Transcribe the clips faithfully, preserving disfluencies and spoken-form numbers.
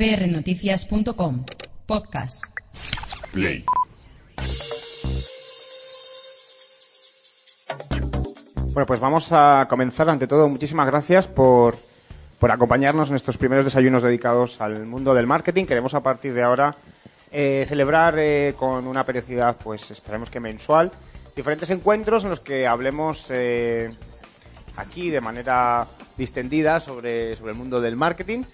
p r noticias punto com. Podcast. Play. Bueno, pues vamos a comenzar. Ante todo, muchísimas gracias por, por acompañarnos en estos primeros desayunos dedicados al mundo del marketing. Queremos a partir de ahora eh, celebrar eh, con una periodicidad, pues esperemos que mensual, diferentes encuentros en los que hablemos eh, aquí de manera distendida sobre, sobre el mundo del marketing.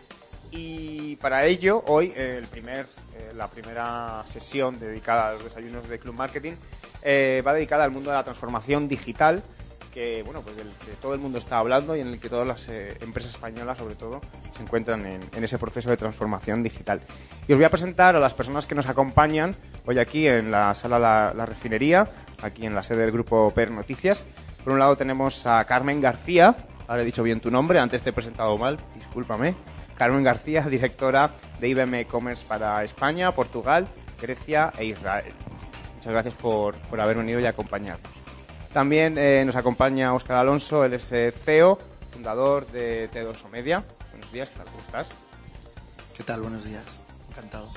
Y para ello, hoy, eh, el primer, eh, la primera sesión dedicada a los desayunos de Club Marketing eh, va dedicada al mundo de la transformación digital, que bueno, pues del que todo el mundo está hablando y en el que todas las eh, empresas españolas, sobre todo, se encuentran en, en ese proceso de transformación digital. Y os voy a presentar a las personas que nos acompañan hoy aquí en la sala La, la Refinería, aquí en la sede del grupo P R Noticias. Por un lado tenemos a Carmen García. Ahora he dicho bien tu nombre, antes te he presentado mal, discúlpame. Carmen García, directora de I B M E-Commerce para España, Portugal, Grecia e Israel. Muchas gracias por, por haber venido y acompañarnos. También eh, nos acompaña Óscar Alonso, él es eh, C E O, fundador de T dos O Media. Buenos días, ¿qué tal? ¿Cómo estás? ¿Qué tal? Buenos días, encantado.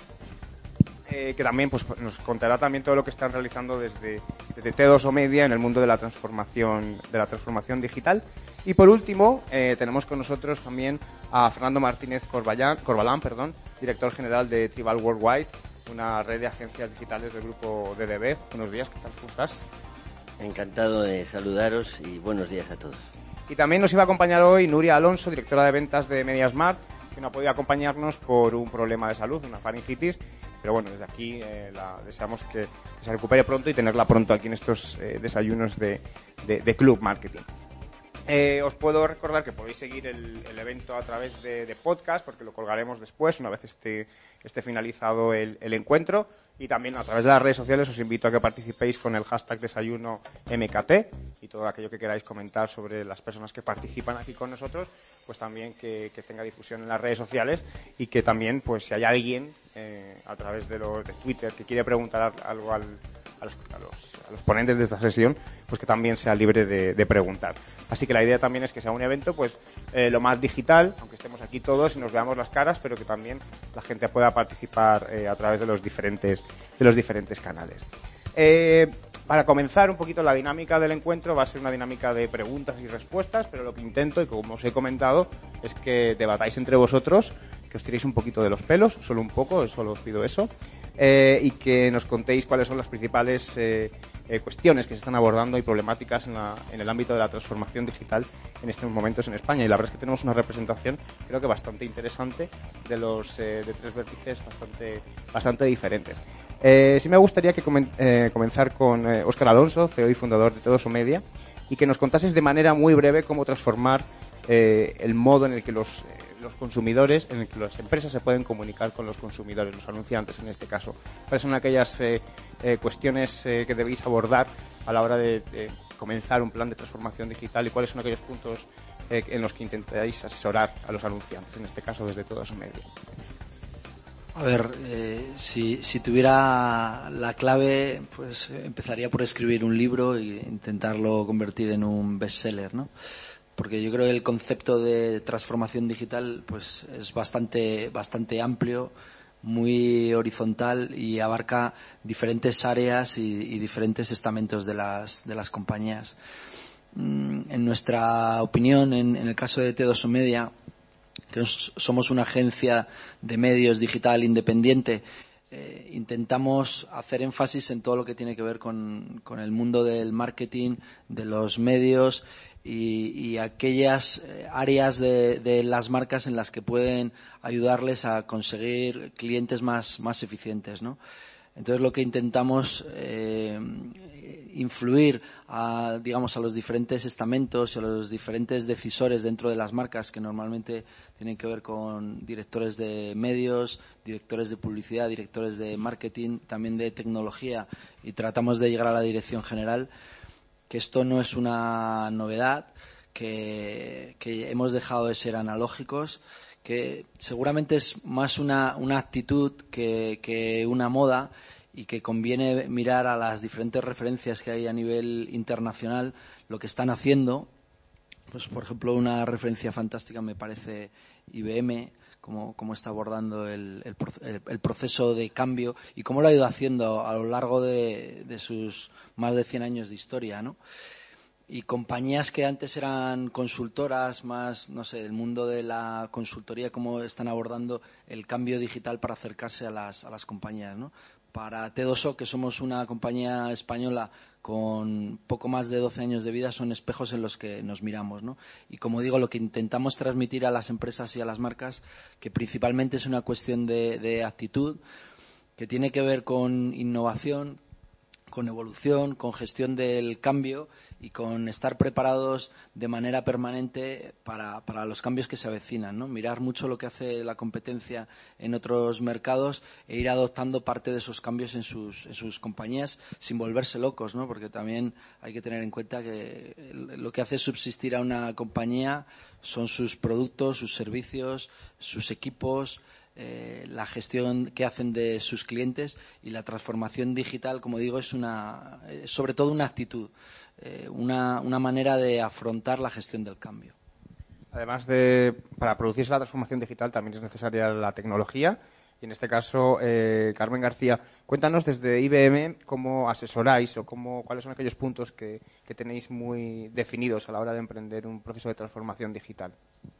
Eh, que también pues, nos contará también todo lo que están realizando desde, desde T dos O Media en el mundo de la transformación de la transformación digital. Y por último, eh, tenemos con nosotros también a Fernando Martínez Corbalán, Corbalán, perdón, director general de Tribal Worldwide, una red de agencias digitales del grupo D D B. Buenos días, ¿qué tal? ¿Cómo estás? Encantado de saludaros y buenos días a todos. Y también nos iba a acompañar hoy Nuria Alonso, directora de ventas de MediaSmart, que no ha podido acompañarnos por un problema de salud, una faringitis, pero bueno, desde aquí eh, la deseamos que se recupere pronto y tenerla pronto aquí en estos eh, desayunos de, de, de Club Marketing. Eh, os puedo recordar que podéis seguir el, el evento a través de, de podcast, porque lo colgaremos después, una vez esté, esté finalizado el, el encuentro, y también a través de las redes sociales os invito a que participéis con el hashtag desayuno M K T y todo aquello que queráis comentar sobre las personas que participan aquí con nosotros, pues también que, que tenga difusión en las redes sociales, y que también, pues si hay alguien eh, a través de, lo, de Twitter que quiere preguntar algo al, a, los, a, los, a los ponentes de esta sesión, pues que también sea libre de, de preguntar. Así que la idea también es que sea un evento pues eh, lo más digital, aunque estemos aquí todos y nos veamos las caras, pero que también la gente pueda participar eh, a través de los diferentes de los diferentes canales. Eh, para comenzar un poquito la dinámica del encuentro, va a ser una dinámica de preguntas y respuestas, pero lo que intento, y como os he comentado, es que debatáis entre vosotros, que os tiréis un poquito de los pelos, solo un poco, solo os pido eso, eh, y que nos contéis cuáles son las principales eh, eh, cuestiones que se están abordando y problemáticas en, la, en el ámbito de la transformación digital en estos momentos en España. Y la verdad es que tenemos una representación, creo que bastante interesante, de los eh, de tres vértices bastante, bastante diferentes. Eh, sí me gustaría que comen, eh, comenzar con eh, Óscar Alonso, C E O y fundador de T dos O Media, y que nos contases de manera muy breve cómo transformar eh, el modo en el que los, eh, los consumidores, en el que las empresas se pueden comunicar con los consumidores, los anunciantes en este caso. ¿Cuáles son aquellas eh, eh, cuestiones eh, que debéis abordar a la hora de, de comenzar un plan de transformación digital, y cuáles son aquellos puntos eh, en los que intentáis asesorar a los anunciantes, en este caso desde T dos O Media? A ver, eh, si, si tuviera la clave, pues eh, empezaría por escribir un libro e intentarlo convertir en un bestseller, ¿no? Porque yo creo que el concepto de transformación digital pues es bastante, bastante amplio, muy horizontal, y abarca diferentes áreas y, y diferentes estamentos de las, de las compañías. En nuestra opinión, en, en el caso de T dos O Media, que somos una agencia de medios digital independiente, eh, intentamos hacer énfasis en todo lo que tiene que ver con, con el mundo del marketing, de los medios y, y aquellas áreas de, de las marcas en las que pueden ayudarles a conseguir clientes más, más eficientes, ¿no? Entonces lo que intentamos eh, influir a, digamos, a los diferentes estamentos y a los diferentes decisores dentro de las marcas, que normalmente tienen que ver con directores de medios, directores de publicidad, directores de marketing, también de tecnología, y tratamos de llegar a la dirección general, que esto no es una novedad, que, que hemos dejado de ser analógicos, que seguramente es más una, una actitud que, que una moda, y que conviene mirar a las diferentes referencias que hay a nivel internacional, lo que están haciendo. Pues, por ejemplo, una referencia fantástica me parece I B M, cómo, cómo está abordando el, el, el proceso de cambio y cómo lo ha ido haciendo a lo largo de, de sus más de cien años de historia, ¿no? Y compañías que antes eran consultoras, más, no sé, el mundo de la consultoría, cómo están abordando el cambio digital para acercarse a las, a las compañías, ¿no? Para T dos O, que somos una compañía española con poco más de doce años de vida, son espejos en los que nos miramos, ¿no? Y como digo, lo que intentamos transmitir a las empresas y a las marcas, que principalmente es una cuestión de, de actitud, que tiene que ver con innovación, con evolución, con gestión del cambio y con estar preparados de manera permanente para, para los cambios que se avecinan, ¿no? Mirar mucho lo que hace la competencia en otros mercados e ir adoptando parte de esos cambios en sus, en sus compañías sin volverse locos, ¿no? Porque también hay que tener en cuenta que lo que hace subsistir a una compañía son sus productos, sus servicios, sus equipos, Eh, la gestión que hacen de sus clientes, y la transformación digital, como digo, es una, eh, sobre todo una actitud, eh, una, una manera de afrontar la gestión del cambio. Además de, para producirse la transformación digital también es necesaria la tecnología, y en este caso, eh, Carmen García, cuéntanos desde I B M cómo asesoráis o cómo, cuáles son aquellos puntos que, que tenéis muy definidos a la hora de emprender un proceso de transformación digital.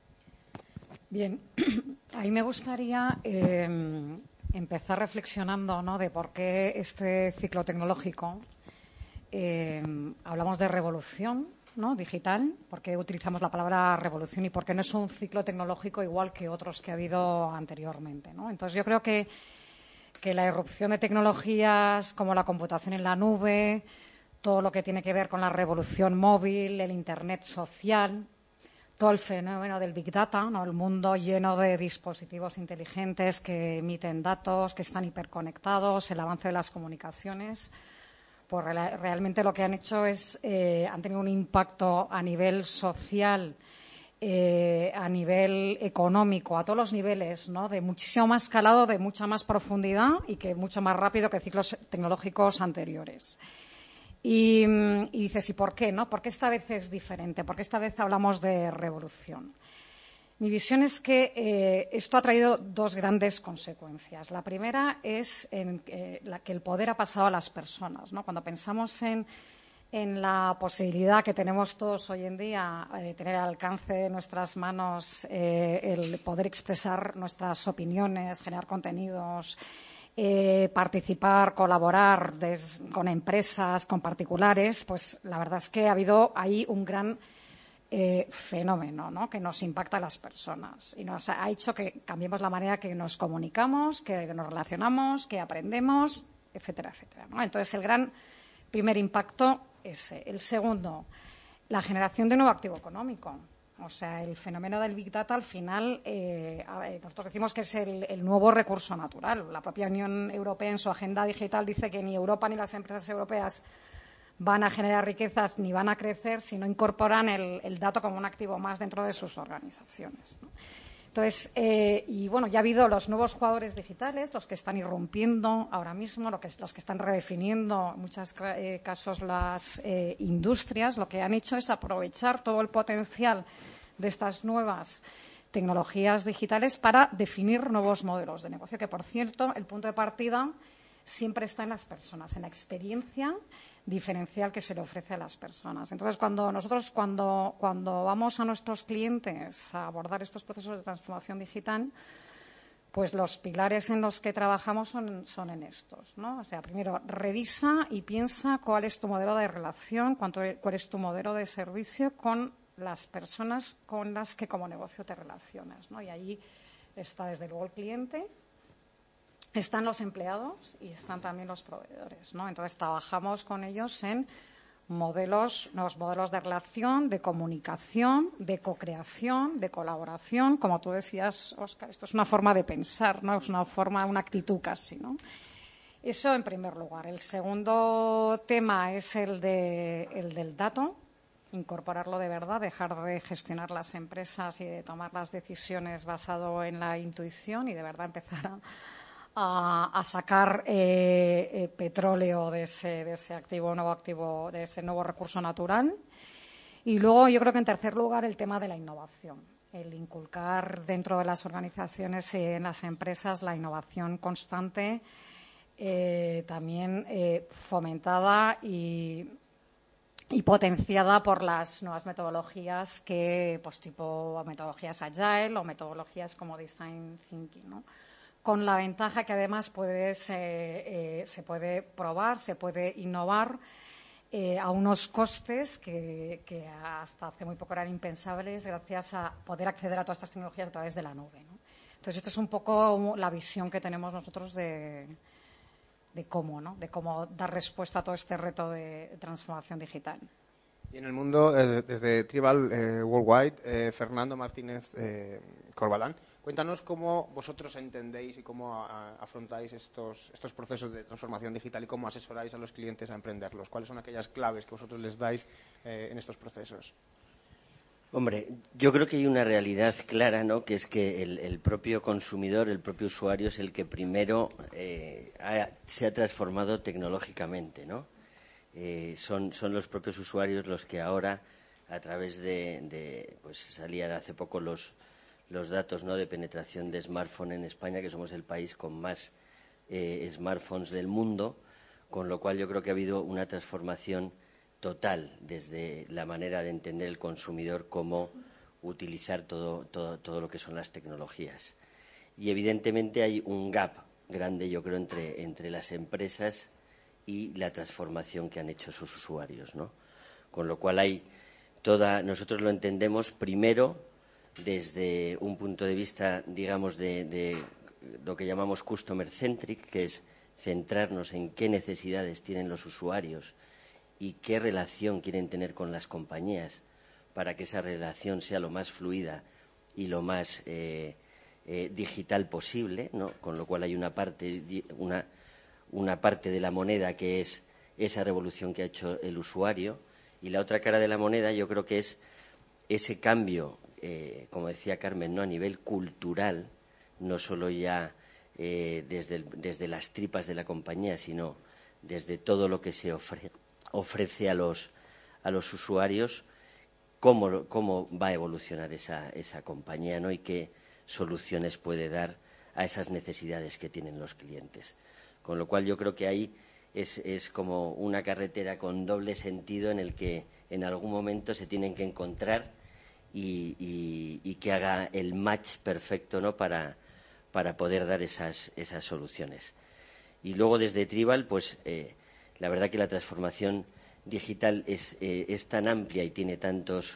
Bien, ahí me gustaría eh, empezar reflexionando, ¿no?, de por qué este ciclo tecnológico, eh, hablamos de revolución, ¿no?, digital, por qué utilizamos la palabra revolución y por qué no es un ciclo tecnológico igual que otros que ha habido anteriormente, ¿no? Entonces yo creo que, que la irrupción de tecnologías como la computación en la nube, todo lo que tiene que ver con la revolución móvil, el Internet social, todo el fenómeno del Big Data, ¿no?, el mundo lleno de dispositivos inteligentes que emiten datos, que están hiperconectados, el avance de las comunicaciones, pues realmente lo que han hecho es, eh, han tenido un impacto a nivel social, eh, a nivel económico, a todos los niveles, ¿no?, de muchísimo más calado, de mucha más profundidad y que mucho más rápido que ciclos tecnológicos anteriores. Y, y dices, ¿y por qué, no? ¿Por qué esta vez es diferente? ¿Por qué esta vez hablamos de revolución? Mi visión es que eh, esto ha traído dos grandes consecuencias. La primera es en, eh, la, que el poder ha pasado a las personas, ¿no? Cuando pensamos en, en la posibilidad que tenemos todos hoy en día de tener al alcance de nuestras manos eh, el poder expresar nuestras opiniones, generar contenidos, Eh, participar, colaborar des, con empresas, con particulares, pues la verdad es que ha habido ahí un gran eh, fenómeno, ¿no?, que nos impacta a las personas y nos ha hecho que cambiemos la manera que nos comunicamos, que nos relacionamos, que aprendemos, etcétera, etcétera, ¿no? Entonces el gran primer impacto es ese. El segundo, la generación de nuevo activo económico. O sea, el fenómeno del Big Data, al final, eh, nosotros decimos que es el, el nuevo recurso natural. La propia Unión Europea, en su agenda digital, dice que ni Europa ni las empresas europeas van a generar riquezas ni van a crecer si no incorporan el, el dato como un activo más dentro de sus organizaciones, ¿no? Entonces, eh, y bueno, ya ha habido los nuevos jugadores digitales, los que están irrumpiendo ahora mismo, lo que, los que están redefiniendo en muchos eh, casos las eh, industrias. Lo que han hecho es aprovechar todo el potencial de estas nuevas tecnologías digitales para definir nuevos modelos de negocio, que, por cierto, el punto de partida siempre está en las personas, en la experiencia diferencial que se le ofrece a las personas. Entonces, cuando nosotros cuando, cuando vamos a nuestros clientes a abordar estos procesos de transformación digital, pues los pilares en los que trabajamos son, son en estos, ¿no? O sea, primero, revisa y piensa cuál es tu modelo de relación, cuánto, cuál es tu modelo de servicio con las personas con las que como negocio te relacionas, ¿no? Y ahí está, desde luego, el cliente, están los empleados y están también los proveedores, ¿no? Entonces trabajamos con ellos en modelos, nuevos modelos de relación, de comunicación, de co-creación, de colaboración. Como tú decías, Óscar, esto es una forma de pensar, ¿no? Es una forma, una actitud casi, ¿no? Eso en primer lugar. El segundo tema es el, de, el del dato, incorporarlo de verdad, dejar de gestionar las empresas y de tomar las decisiones basado en la intuición y de verdad empezar a A, a sacar eh, eh, petróleo de ese, de ese activo, nuevo activo, de ese nuevo recurso natural. Y luego yo creo que en tercer lugar el tema de la innovación. el inculcar dentro de las organizaciones y en las empresas la innovación constante, eh, también eh, fomentada y, y potenciada por las nuevas metodologías que, pues tipo metodologías agile o metodologías como design thinking, ¿no? Con la ventaja que además puedes, eh, eh, se puede probar, se puede innovar eh, a unos costes que, que hasta hace muy poco eran impensables gracias a poder acceder a todas estas tecnologías a través de la nube, ¿no? Entonces, esto es un poco la visión que tenemos nosotros de, de cómo, ¿no? de cómo dar respuesta a todo este reto de transformación digital. Y en el mundo, eh, desde Tribal eh, Worldwide, eh, Fernando Martínez eh, Corbalán, cuéntanos cómo vosotros entendéis y cómo a, a, afrontáis estos, estos procesos de transformación digital y cómo asesoráis a los clientes a emprenderlos. ¿Cuáles son aquellas claves que vosotros les dais eh, en estos procesos? Hombre, yo creo que hay una realidad clara, ¿no? Que es que el, el propio consumidor, el propio usuario es el que primero eh, ha, se ha transformado tecnológicamente, ¿no? Eh, son, son los propios usuarios los que ahora, a través de, de pues salían hace poco los, los datos, ¿no? de penetración de smartphone en España, que somos el país con más eh, smartphones del mundo, con lo cual yo creo que ha habido una transformación total desde la manera de entender el consumidor, cómo utilizar todo, todo, todo lo que son las tecnologías. Y evidentemente hay un gap grande, yo creo, entre, entre las empresas y la transformación que han hecho sus usuarios, ¿no? Con lo cual hay toda, nosotros lo entendemos primero desde un punto de vista, digamos, de, de lo que llamamos customer centric, que es centrarnos en qué necesidades tienen los usuarios y qué relación quieren tener con las compañías para que esa relación sea lo más fluida y lo más eh, eh, digital posible, ¿no? Con lo cual hay una parte, una una parte de la moneda que es esa revolución que ha hecho el usuario, y la otra cara de la moneda yo creo que es ese cambio, eh, como decía Carmen, no a nivel cultural, no solo ya eh, desde, el, desde las tripas de la compañía, sino desde todo lo que se ofre, ofrece a los, a los usuarios, cómo, cómo va a evolucionar esa, esa compañía, ¿no? Y qué soluciones puede dar a esas necesidades que tienen los clientes. Con lo cual yo creo que ahí es, es como una carretera con doble sentido en el que en algún momento se tienen que encontrar y, y, y que haga el match perfecto, ¿no? para, para poder dar esas, esas soluciones. Y luego desde Tribal, pues eh, la verdad que la transformación digital es, eh, es tan amplia y tiene tantos,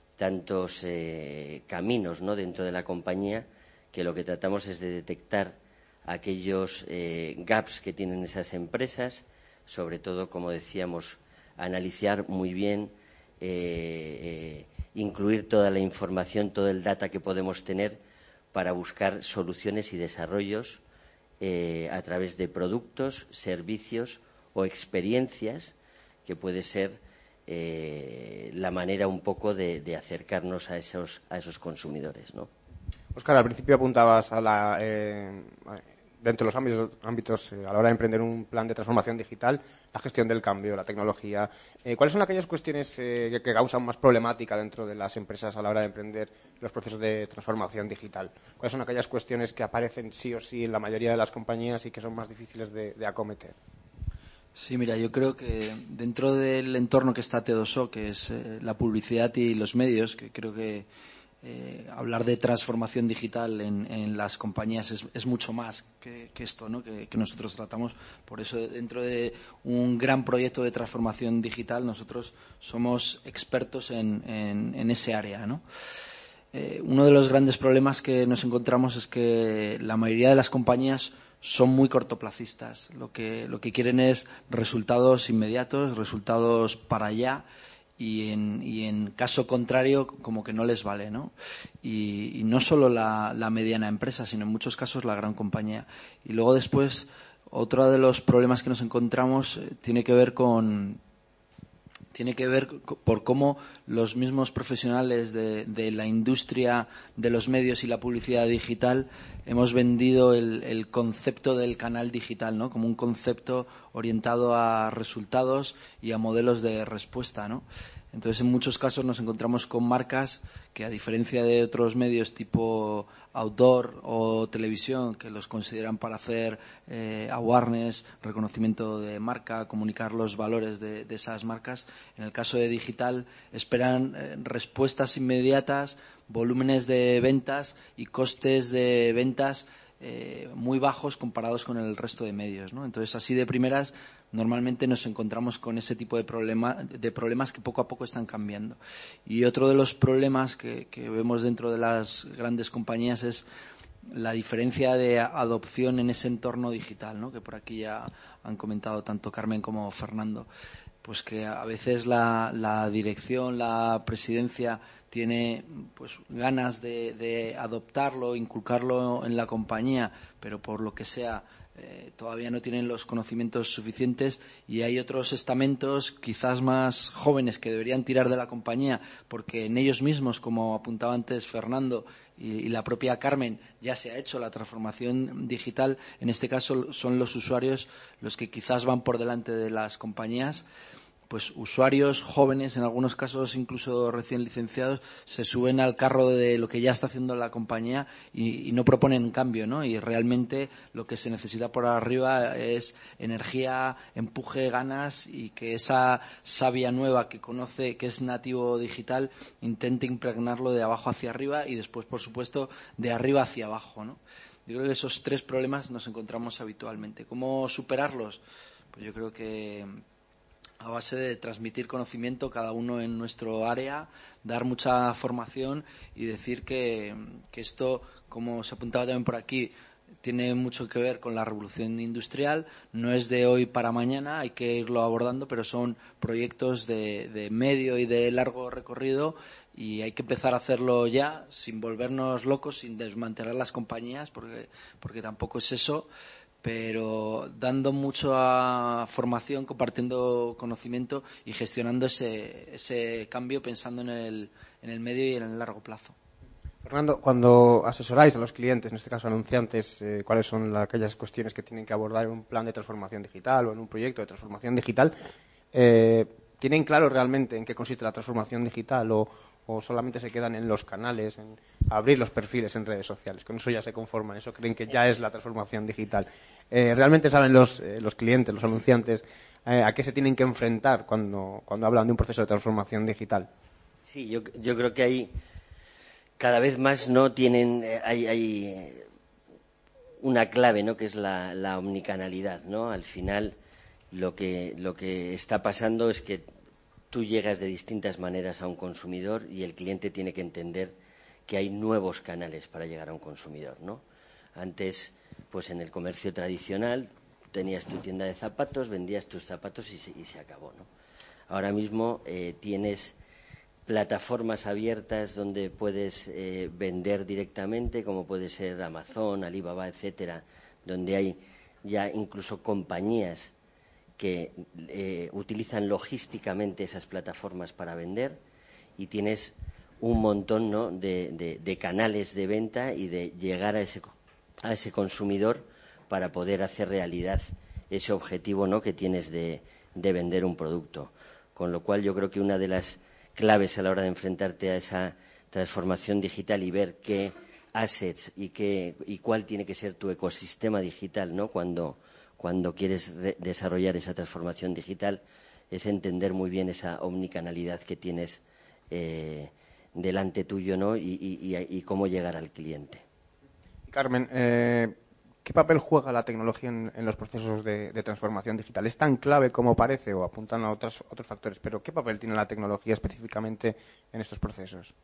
tantos eh, caminos, ¿no? dentro de la compañía, que lo que tratamos es de detectar aquellos eh, gaps que tienen esas empresas, sobre todo, como decíamos, analizar muy bien, eh, eh, incluir toda la información, todo el data que podemos tener para buscar soluciones y desarrollos eh, a través de productos, servicios o experiencias, que puede ser eh, la manera un poco de, de acercarnos a esos, a esos consumidores, ¿no? Óscar, al principio apuntabas a la, eh, dentro de los ámbitos, ámbitos eh, a la hora de emprender un plan de transformación digital, la gestión del cambio, la tecnología. Eh, ¿Cuáles son aquellas cuestiones eh, que, que causan más problemática dentro de las empresas a la hora de emprender los procesos de transformación digital? ¿Cuáles son aquellas cuestiones que aparecen sí o sí en la mayoría de las compañías y que son más difíciles de, de acometer? Sí, mira, yo creo que dentro del entorno que está T dos O, que es eh, la publicidad y los medios, que creo que Eh, hablar de transformación digital en, en las compañías es, es mucho más que, que esto, ¿no? que, que nosotros tratamos. Por eso, dentro de un gran proyecto de transformación digital, nosotros somos expertos en, en, en ese área, ¿no? Eh, uno de los grandes problemas que nos encontramos es que la mayoría de las compañías son muy cortoplacistas. Lo que, lo que quieren es resultados inmediatos, resultados para allá. Y en, y en caso contrario, como que no les vale, ¿no? Y, y no solo la, la mediana empresa, sino en muchos casos la gran compañía. Y luego después, otro de los problemas que nos encontramos eh, tiene que ver con tiene que ver por cómo los mismos profesionales de, de la industria de los medios y la publicidad digital hemos vendido el, el concepto del canal digital, ¿no? Como un concepto orientado a resultados y a modelos de respuesta, ¿no? Entonces, en muchos casos nos encontramos con marcas que, a diferencia de otros medios tipo outdoor o televisión, que los consideran para hacer eh, awareness, reconocimiento de marca, comunicar los valores de, de esas marcas, en el caso de digital esperan eh, respuestas inmediatas, volúmenes de ventas y costes de ventas eh, muy bajos comparados con el resto de medios, ¿no? Entonces, así de primeras, normalmente nos encontramos con ese tipo de, problema, de problemas que poco a poco están cambiando. Y otro de los problemas que, que vemos dentro de las grandes compañías es la diferencia de adopción en ese entorno digital, ¿no? Que por aquí ya han comentado tanto Carmen como Fernando. Pues que a veces la, la dirección, la presidencia tiene pues ganas de, de adoptarlo, inculcarlo en la compañía, pero por lo que sea eh, todavía no tienen los conocimientos suficientes, y hay otros estamentos quizás más jóvenes que deberían tirar de la compañía porque en ellos mismos, como apuntaba antes Fernando y, y la propia Carmen, ya se ha hecho la transformación digital. En este caso son los usuarios los que quizás van por delante de las compañías. Pues usuarios jóvenes, en algunos casos incluso recién licenciados, se suben al carro de lo que ya está haciendo la compañía y, y no proponen cambio, ¿no? Y realmente lo que se necesita por arriba es energía, empuje, ganas, y que esa savia nueva que conoce, que es nativo digital, intente impregnarlo de abajo hacia arriba y después, por supuesto, de arriba hacia abajo, ¿no? Yo creo que esos tres problemas nos encontramos habitualmente. ¿Cómo superarlos? Pues yo creo que a base de transmitir conocimiento cada uno en nuestro área, dar mucha formación y decir que, que esto, como se apuntaba también por aquí, tiene mucho que ver con la revolución industrial. No es de hoy para mañana, hay que irlo abordando, pero son proyectos de, de medio y de largo recorrido, y hay que empezar a hacerlo ya, sin volvernos locos, sin desmantelar las compañías, porque, porque tampoco es eso, pero dando mucha formación, compartiendo conocimiento y gestionando ese, ese cambio, pensando en el, en el medio y en el largo plazo. Fernando, cuando asesoráis a los clientes, en este caso anunciantes, eh, cuáles son la, aquellas cuestiones que tienen que abordar en un plan de transformación digital o en un proyecto de transformación digital, eh, ¿tienen claro realmente en qué consiste la transformación digital o, o solamente se quedan en los canales, en abrir los perfiles en redes sociales? Con eso ya se conforman, eso creen que ya es la transformación digital. Eh, ¿Realmente saben los, eh, los clientes, los anunciantes, eh, a qué se tienen que enfrentar cuando, cuando hablan de un proceso de transformación digital? Sí, yo, yo creo que hay cada vez más no tienen hay, hay una clave, ¿no? Que es la, la omnicanalidad, ¿no? Al final lo que lo que está pasando es que tú llegas de distintas maneras a un consumidor y el cliente tiene que entender que hay nuevos canales para llegar a un consumidor, ¿no? Antes, pues en el comercio tradicional tenías tu tienda de zapatos, vendías tus zapatos y se, y se acabó, ¿no? Ahora mismo eh, tienes plataformas abiertas donde puedes eh, vender directamente, como puede ser Amazon, Alibaba, etcétera, donde hay ya incluso compañías que eh, utilizan logísticamente esas plataformas para vender, y tienes un montón, ¿no? de, de, de canales de venta y de llegar a ese, a ese consumidor para poder hacer realidad ese objetivo, ¿no? que tienes de, de vender un producto. Con lo cual yo creo que una de las claves a la hora de enfrentarte a esa transformación digital y ver qué assets y qué y cuál tiene que ser tu ecosistema digital, ¿no? Cuando cuando quieres re- desarrollar esa transformación digital, es entender muy bien esa omnicanalidad que tienes eh, delante tuyo, ¿no? Y, y, y, y cómo llegar al cliente. Carmen, eh, ¿qué papel juega la tecnología en, en los procesos de, de transformación digital? ¿Es tan clave como parece o apuntan a otros, otros factores? Pero ¿qué papel tiene la tecnología específicamente en estos procesos?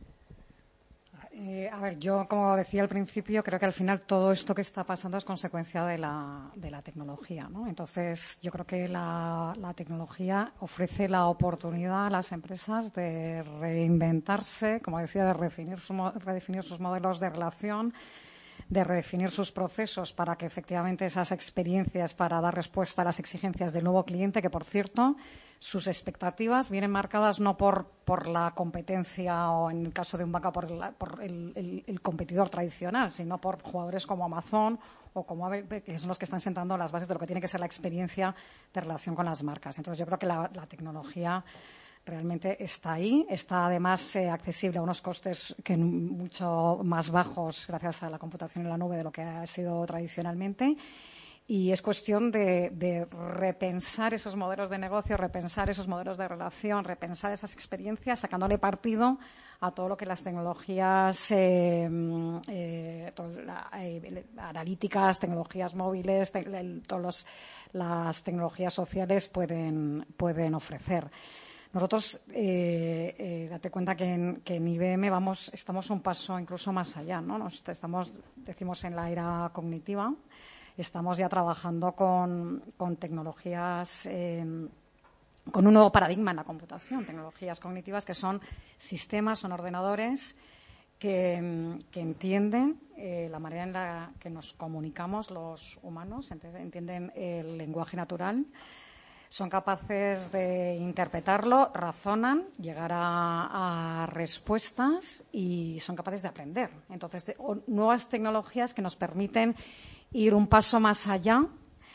Eh, a ver, yo, como decía al principio, creo que al final todo esto que está pasando es consecuencia de la, de la tecnología, ¿no? Entonces, yo creo que la, la tecnología ofrece la oportunidad a las empresas de reinventarse, como decía, de redefinir, su, redefinir sus modelos de relación, de redefinir sus procesos para que efectivamente esas experiencias para dar respuesta a las exigencias del nuevo cliente, que por cierto sus expectativas vienen marcadas no por, por la competencia o en el caso de un banco por, el, por el, el, el competidor tradicional, sino por jugadores como Amazon o como A B, que son los que están sentando las bases de lo que tiene que ser la experiencia de relación con las marcas. Entonces yo creo que la, la tecnología realmente está ahí, está además eh, accesible a unos costes que mucho más bajos gracias a la computación en la nube de lo que ha sido tradicionalmente. Y es cuestión de, de repensar esos modelos de negocio, repensar esos modelos de relación, repensar esas experiencias, sacándole partido a todo lo que las tecnologías eh, eh, la, eh, analíticas, tecnologías móviles, te, todas las tecnologías sociales pueden, pueden ofrecer. Nosotros, eh, eh, date cuenta que en, que en I B M vamos, estamos un paso incluso más allá, ¿no? Nos estamos, decimos, en la era cognitiva. Estamos ya trabajando con, con tecnologías, eh, con un nuevo paradigma en la computación, tecnologías cognitivas que son sistemas, son ordenadores que, que entienden eh, la manera en la que nos comunicamos los humanos, entienden el lenguaje natural, son capaces de interpretarlo, razonan, llegar a, a respuestas y son capaces de aprender. Entonces, de, o, nuevas tecnologías que nos permiten ir un paso más allá,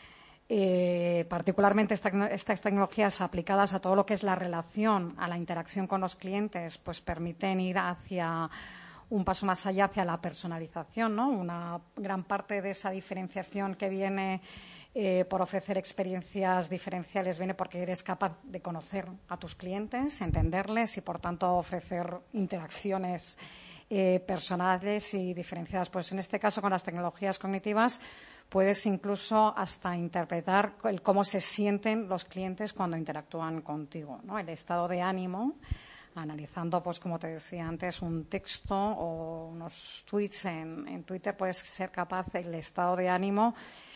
eh, particularmente esta, estas tecnologías aplicadas a todo lo que es la relación, a la interacción con los clientes, pues permiten ir hacia un paso más allá, hacia la personalización, ¿no? Una gran parte de esa diferenciación que viene eh, por ofrecer experiencias diferenciales viene porque eres capaz de conocer a tus clientes, entenderles y, por tanto, ofrecer interacciones Eh, personales y diferenciadas. Pues en este caso, con las tecnologías cognitivas, puedes incluso hasta interpretar el cómo se sienten los clientes cuando interactúan contigo, ¿no? El estado de ánimo, analizando, pues como te decía antes, un texto o unos tweets en, en Twitter, puedes ser capaz del estado de ánimo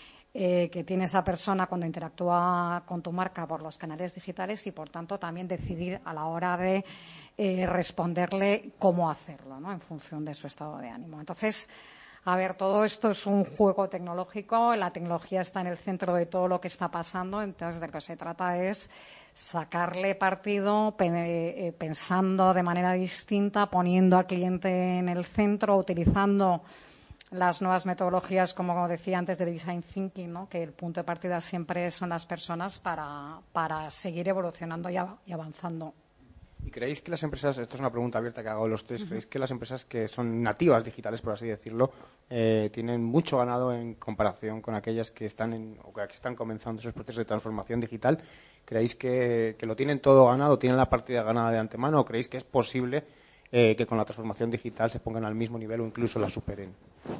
Eh, que tiene esa persona cuando interactúa con tu marca por los canales digitales y, por tanto, también decidir a la hora de eh, responderle cómo hacerlo, ¿no? En función de su estado de ánimo. Entonces, a ver, todo esto es un juego tecnológico, la tecnología está en el centro de todo lo que está pasando, entonces de lo que se trata es sacarle partido pe- pensando de manera distinta, poniendo al cliente en el centro, utilizando las nuevas metodologías, como decía antes, de design thinking, ¿no? Que el punto de partida siempre son las personas para, para seguir evolucionando y, av- y avanzando. ¿Y creéis que las empresas, esto es una pregunta abierta que hago a los tres, uh-huh. ¿creéis que las empresas que son nativas digitales, por así decirlo, eh, tienen mucho ganado en comparación con aquellas que están en, o que están comenzando esos procesos de transformación digital? ¿Creéis que, que lo tienen todo ganado, tienen la partida ganada de antemano, o creéis que es posible eh, que con la transformación digital se pongan al mismo nivel o incluso la superen?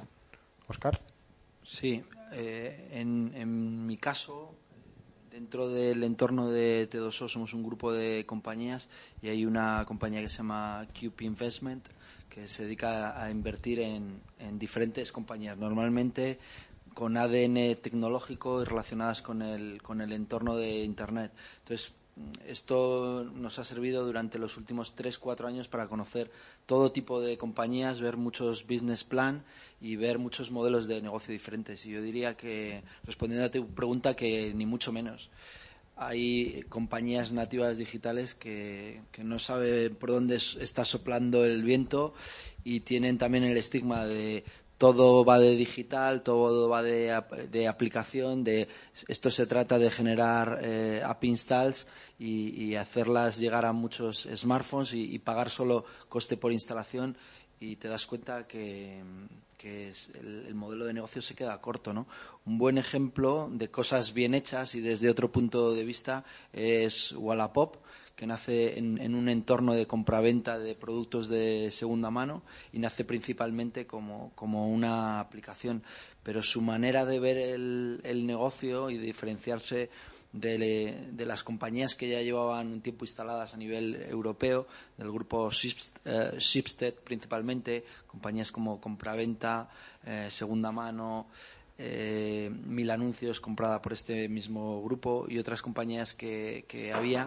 Óscar. Sí, eh, en, en mi caso, dentro del entorno de T dos O somos un grupo de compañías y hay una compañía que se llama Cube Investment que se dedica a invertir en, en diferentes compañías, normalmente con A D N tecnológico y relacionadas con el, con el entorno de Internet. Entonces, esto nos ha servido durante los últimos tres cuatro años para conocer todo tipo de compañías, ver muchos business plan y ver muchos modelos de negocio diferentes. Y yo diría que, respondiendo a tu pregunta, que ni mucho menos. Hay compañías nativas digitales que, que no saben por dónde está soplando el viento y tienen también el estigma de todo va de digital, todo va de, de aplicación, de esto se trata de generar eh, app installs y, y hacerlas llegar a muchos smartphones y, y pagar solo coste por instalación y te das cuenta que, que es el, el modelo de negocio se queda corto, ¿no? Un buen ejemplo de cosas bien hechas y desde otro punto de vista es Wallapop, que nace en, en un entorno de compraventa de productos de segunda mano y nace principalmente como, como una aplicación, pero su manera de ver el, el negocio y de diferenciarse de, de las compañías que ya llevaban un tiempo instaladas a nivel europeo, del grupo Schibsted, eh, Schibsted principalmente, compañías como compraventa, eh, segunda mano, eh, Mil Anuncios comprada por este mismo grupo y otras compañías que, que había.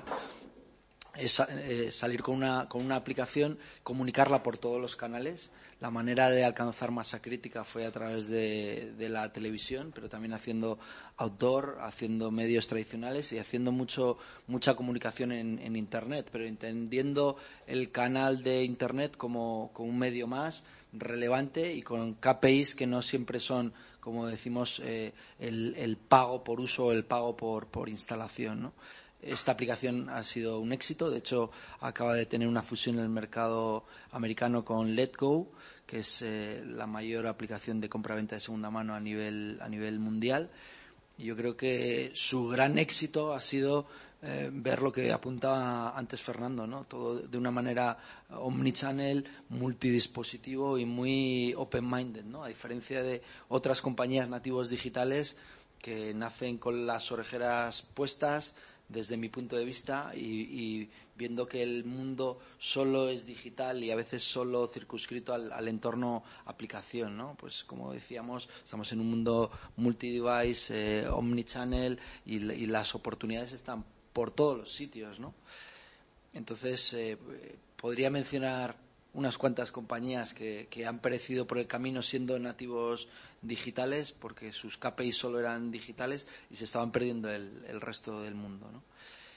Es eh, salir con una, con una aplicación, comunicarla por todos los canales. La manera de alcanzar masa crítica fue a través de, de la televisión, pero también haciendo outdoor, haciendo medios tradicionales y haciendo mucho mucha comunicación en, en Internet, pero entendiendo el canal de Internet como, como un medio más relevante y con K P Is que no siempre son, como decimos, eh, el, el pago por uso o el pago por, por instalación, ¿no? esta aplicación ha sido un éxito. De hecho, acaba de tener una fusión en el mercado americano con Letgo, que es eh, la mayor aplicación de compra-venta de segunda mano a nivel, a nivel mundial. Y yo creo que su gran éxito ha sido eh, ver lo que apuntaba antes Fernando, ¿no? Todo de una manera omnichannel, multidispositivo y muy open-minded, ¿no? A diferencia de otras compañías nativos digitales que nacen con las orejeras puestas, desde mi punto de vista, y, y viendo que el mundo solo es digital y a veces solo circunscrito al, al entorno aplicación, ¿no? Pues como decíamos, estamos en un mundo multi-device, eh, omnichannel, y, y las oportunidades están por todos los sitios, ¿no? Entonces, eh, podría mencionar unas cuantas compañías que, que han perecido por el camino siendo nativos digitales, porque sus K P I solo eran digitales y se estaban perdiendo el, el resto del mundo, ¿no?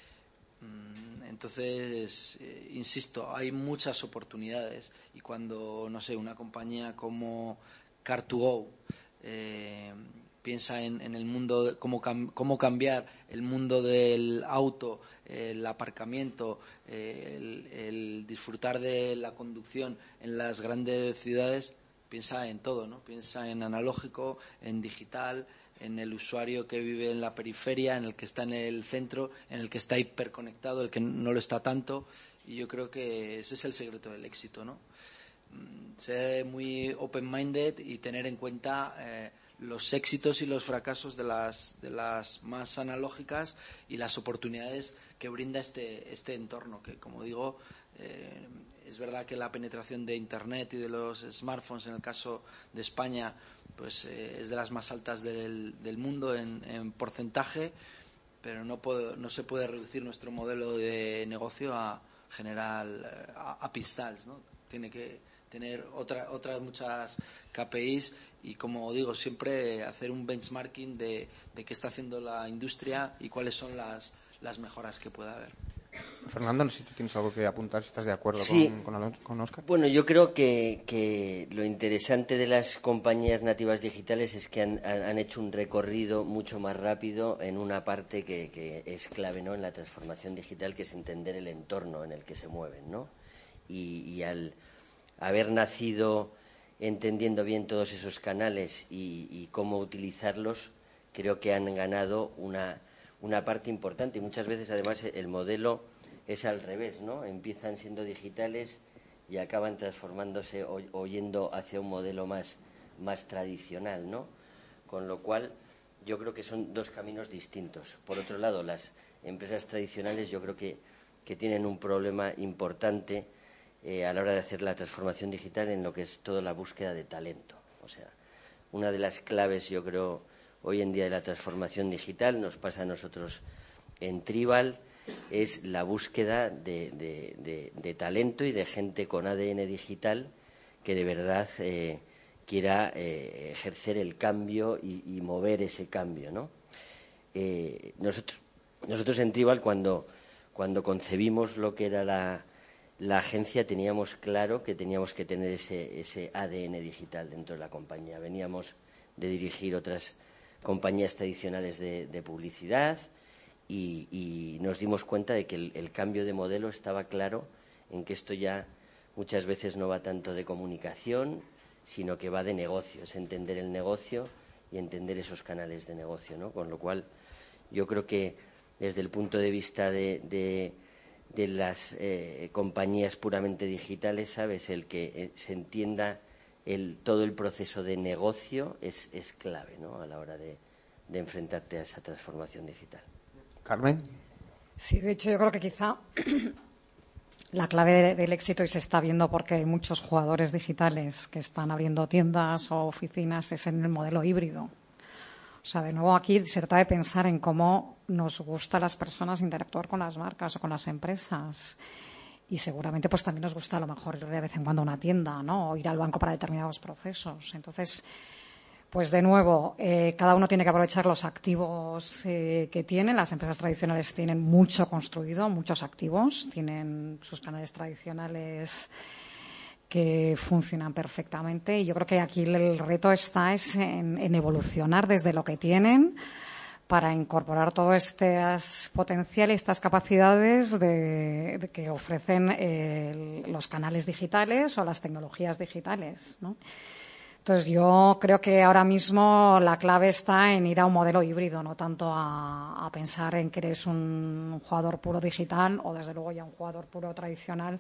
Entonces, eh, insisto, hay muchas oportunidades, y cuando, no sé, una compañía como Car to Go eh, piensa en, en el mundo, de cómo, cam, cómo cambiar el mundo del auto, el aparcamiento, eh, el, el disfrutar de la conducción en las grandes ciudades, piensa en todo, ¿no? Piensa en analógico, en digital, en el usuario que vive en la periferia, en el que está en el centro, en el que está hiperconectado, el que no lo está tanto. Y yo creo que ese es el secreto del éxito, ¿no? Ser muy open-minded y tener en cuenta eh, los éxitos y los fracasos de las, de las más analógicas y las oportunidades que brinda este, este entorno, que, como digo, eh, es verdad que la penetración de Internet y de los smartphones, en el caso de España, pues eh, es de las más altas del, del mundo en, en porcentaje, pero no, puedo, no se puede reducir nuestro modelo de negocio a generar a, a pistals, ¿no? Tiene que tener otra, otras muchas K P Is y, como digo, siempre hacer un benchmarking de, de qué está haciendo la industria y cuáles son las, las mejoras que pueda haber. Fernando, no sé si tú tienes algo que apuntar, si estás de acuerdo sí. con, con, con Óscar. Bueno, yo creo que, que lo interesante de las compañías nativas digitales es que han, han hecho un recorrido mucho más rápido en una parte que, que es clave, ¿no?, en la transformación digital, que es entender el entorno en el que se mueven, ¿no? Y, y al haber nacido entendiendo bien todos esos canales y, y cómo utilizarlos, creo que han ganado una, una parte importante. Y muchas veces, además, el modelo es al revés, ¿no? Empiezan siendo digitales y acaban transformándose o, o yendo hacia un modelo más, más tradicional, ¿no? Con lo cual, yo creo que son dos caminos distintos. Por otro lado, las empresas tradicionales yo creo que, que tienen un problema importante eh, a la hora de hacer la transformación digital en lo que es toda la búsqueda de talento. O sea, una de las claves, yo creo, hoy en día de la transformación digital, nos pasa a nosotros en Tribal, es la búsqueda de, de, de, de talento y de gente con A D N digital que de verdad eh, quiera eh, ejercer el cambio y, y mover ese cambio, ¿no? Eh, nosotros, nosotros en Tribal, cuando, cuando concebimos lo que era la, la agencia, teníamos claro que teníamos que tener ese, ese A D N digital dentro de la compañía. Veníamos de dirigir otras compañías tradicionales de, de publicidad, Y, y nos dimos cuenta de que el, el cambio de modelo estaba claro en que esto ya muchas veces no va tanto de comunicación, sino que va de negocio, es entender el negocio y entender esos canales de negocio, ¿no? Con lo cual, yo creo que desde el punto de vista de, de, de las eh, compañías puramente digitales, ¿sabes?, el que eh, se entienda el, todo el proceso de negocio es, es clave, ¿no?, a la hora de, de enfrentarte a esa transformación digital. Carmen. Sí, de hecho yo creo que quizá la clave de, del éxito, y se está viendo porque hay muchos jugadores digitales que están abriendo tiendas o oficinas, es en el modelo híbrido. O sea, de nuevo aquí se trata de pensar en cómo nos gusta a las personas interactuar con las marcas o con las empresas. Y seguramente pues también nos gusta a lo mejor ir de vez en cuando a una tienda, ¿no?, o ir al banco para determinados procesos. Entonces, pues de nuevo, eh, cada uno tiene que aprovechar los activos eh, que tienen. Las empresas tradicionales tienen mucho construido, muchos activos, tienen sus canales tradicionales que funcionan perfectamente, y yo creo que aquí el reto está es en, en evolucionar desde lo que tienen para incorporar todo estas potenciales, estas capacidades de, de que ofrecen eh, los canales digitales o las tecnologías digitales, ¿no? Entonces, yo creo que ahora mismo la clave está en ir a un modelo híbrido, no tanto a, a pensar en que eres un jugador puro digital o, desde luego, ya un jugador puro tradicional,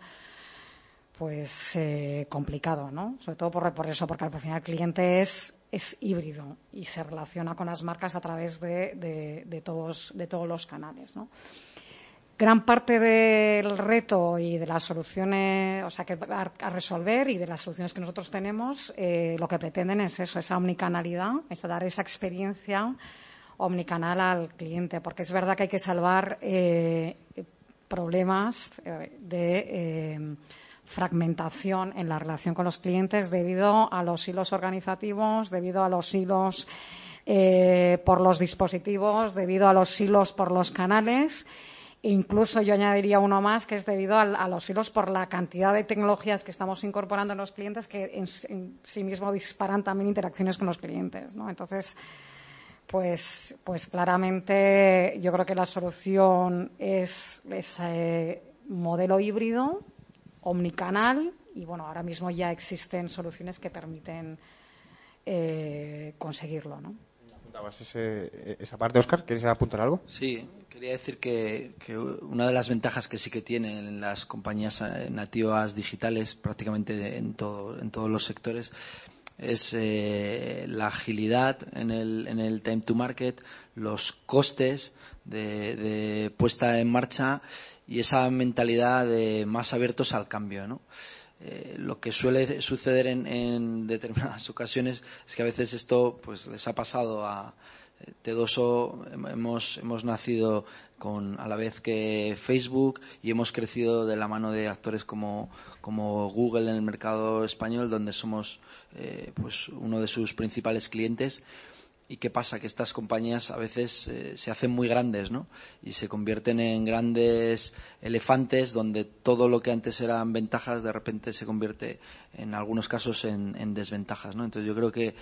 pues eh, complicado, ¿no? Sobre todo por, por eso, porque al final el cliente es, es híbrido y se relaciona con las marcas a través de, de, de, todos, de todos los canales, ¿no? Gran parte del reto y de las soluciones, o sea, que a, a resolver y de las soluciones que nosotros tenemos, eh, lo que pretenden es eso, esa omnicanalidad, es dar esa experiencia omnicanal al cliente, porque es verdad que hay que salvar eh, problemas eh, de eh, fragmentación en la relación con los clientes debido a los hilos organizativos, debido a los hilos eh, por los dispositivos, debido a los hilos por los canales. Incluso yo añadiría uno más, que es debido a, a los hilos por la cantidad de tecnologías que estamos incorporando en los clientes, que en, en sí mismo disparan también interacciones con los clientes, ¿no? Entonces, pues, pues claramente yo creo que la solución es ese modelo híbrido, omnicanal, y bueno, ahora mismo ya existen soluciones que permiten eh, conseguirlo, ¿no? Ese, esa parte, Óscar, ¿quieres apuntar algo? Sí, quería decir que, que una de las ventajas que sí que tienen las compañías nativas digitales prácticamente en, todo, en todos los sectores es eh, la agilidad en el, en el time to market, los costes de, de puesta en marcha y esa mentalidad de más abiertos al cambio, ¿no? Eh, lo que suele suceder en, en determinadas ocasiones es que a veces esto pues les ha pasado a eh, T dos O. Hemos, hemos nacido con, a la vez que Facebook, y hemos crecido de la mano de actores como, como Google en el mercado español, donde somos eh, pues uno de sus principales clientes. ¿Y qué pasa? Que estas compañías a veces eh, se hacen muy grandes, ¿no? Y se convierten en grandes elefantes donde todo lo que antes eran ventajas de repente se convierte en algunos casos en, en desventajas, ¿no? Entonces yo creo que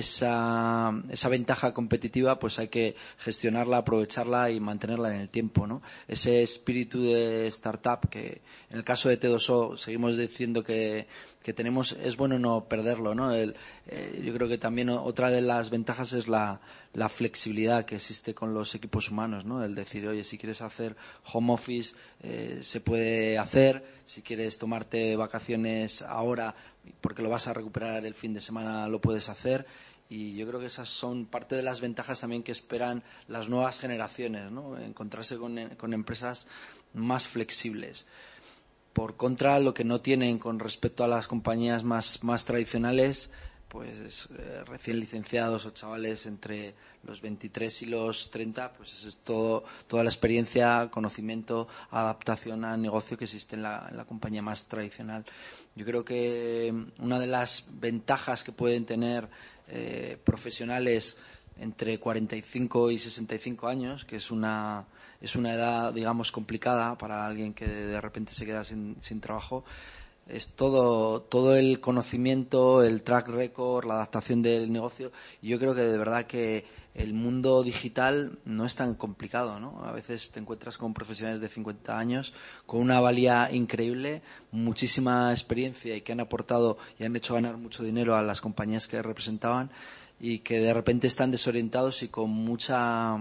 esa, esa ventaja competitiva pues hay que gestionarla, aprovecharla y mantenerla en el tiempo, ¿no? Ese espíritu de startup que en el caso de T dos O seguimos diciendo que, que tenemos, es bueno no perderlo, ¿no? El, eh, yo creo que también otra de las ventajas es la, la flexibilidad que existe con los equipos humanos, ¿no? El decir, oye, si quieres hacer home office eh, se puede hacer, si quieres tomarte vacaciones ahora porque lo vas a recuperar el fin de semana lo puedes hacer. Y yo creo que esas son parte de las ventajas también que esperan las nuevas generaciones, ¿no? Encontrarse con, con empresas más flexibles. Por contra, lo que no tienen con respecto a las compañías más, más tradicionales, pues eh, recién licenciados o chavales entre los veintitrés y los treinta, pues es todo, toda la experiencia, conocimiento, adaptación al negocio que existe en la, en la compañía más tradicional. Yo creo que una de las ventajas que pueden tener eh, profesionales entre cuarenta y cinco y sesenta y cinco años, que es una, es una edad, digamos, complicada para alguien que de repente se queda sin, sin trabajo, es todo, todo el conocimiento, el track record, la adaptación del negocio. Y yo creo que de verdad que el mundo digital no es tan complicado, ¿no? A veces te encuentras con profesionales de cincuenta años con una valía increíble, muchísima experiencia y que han aportado y han hecho ganar mucho dinero a las compañías que representaban, y que de repente están desorientados y con mucha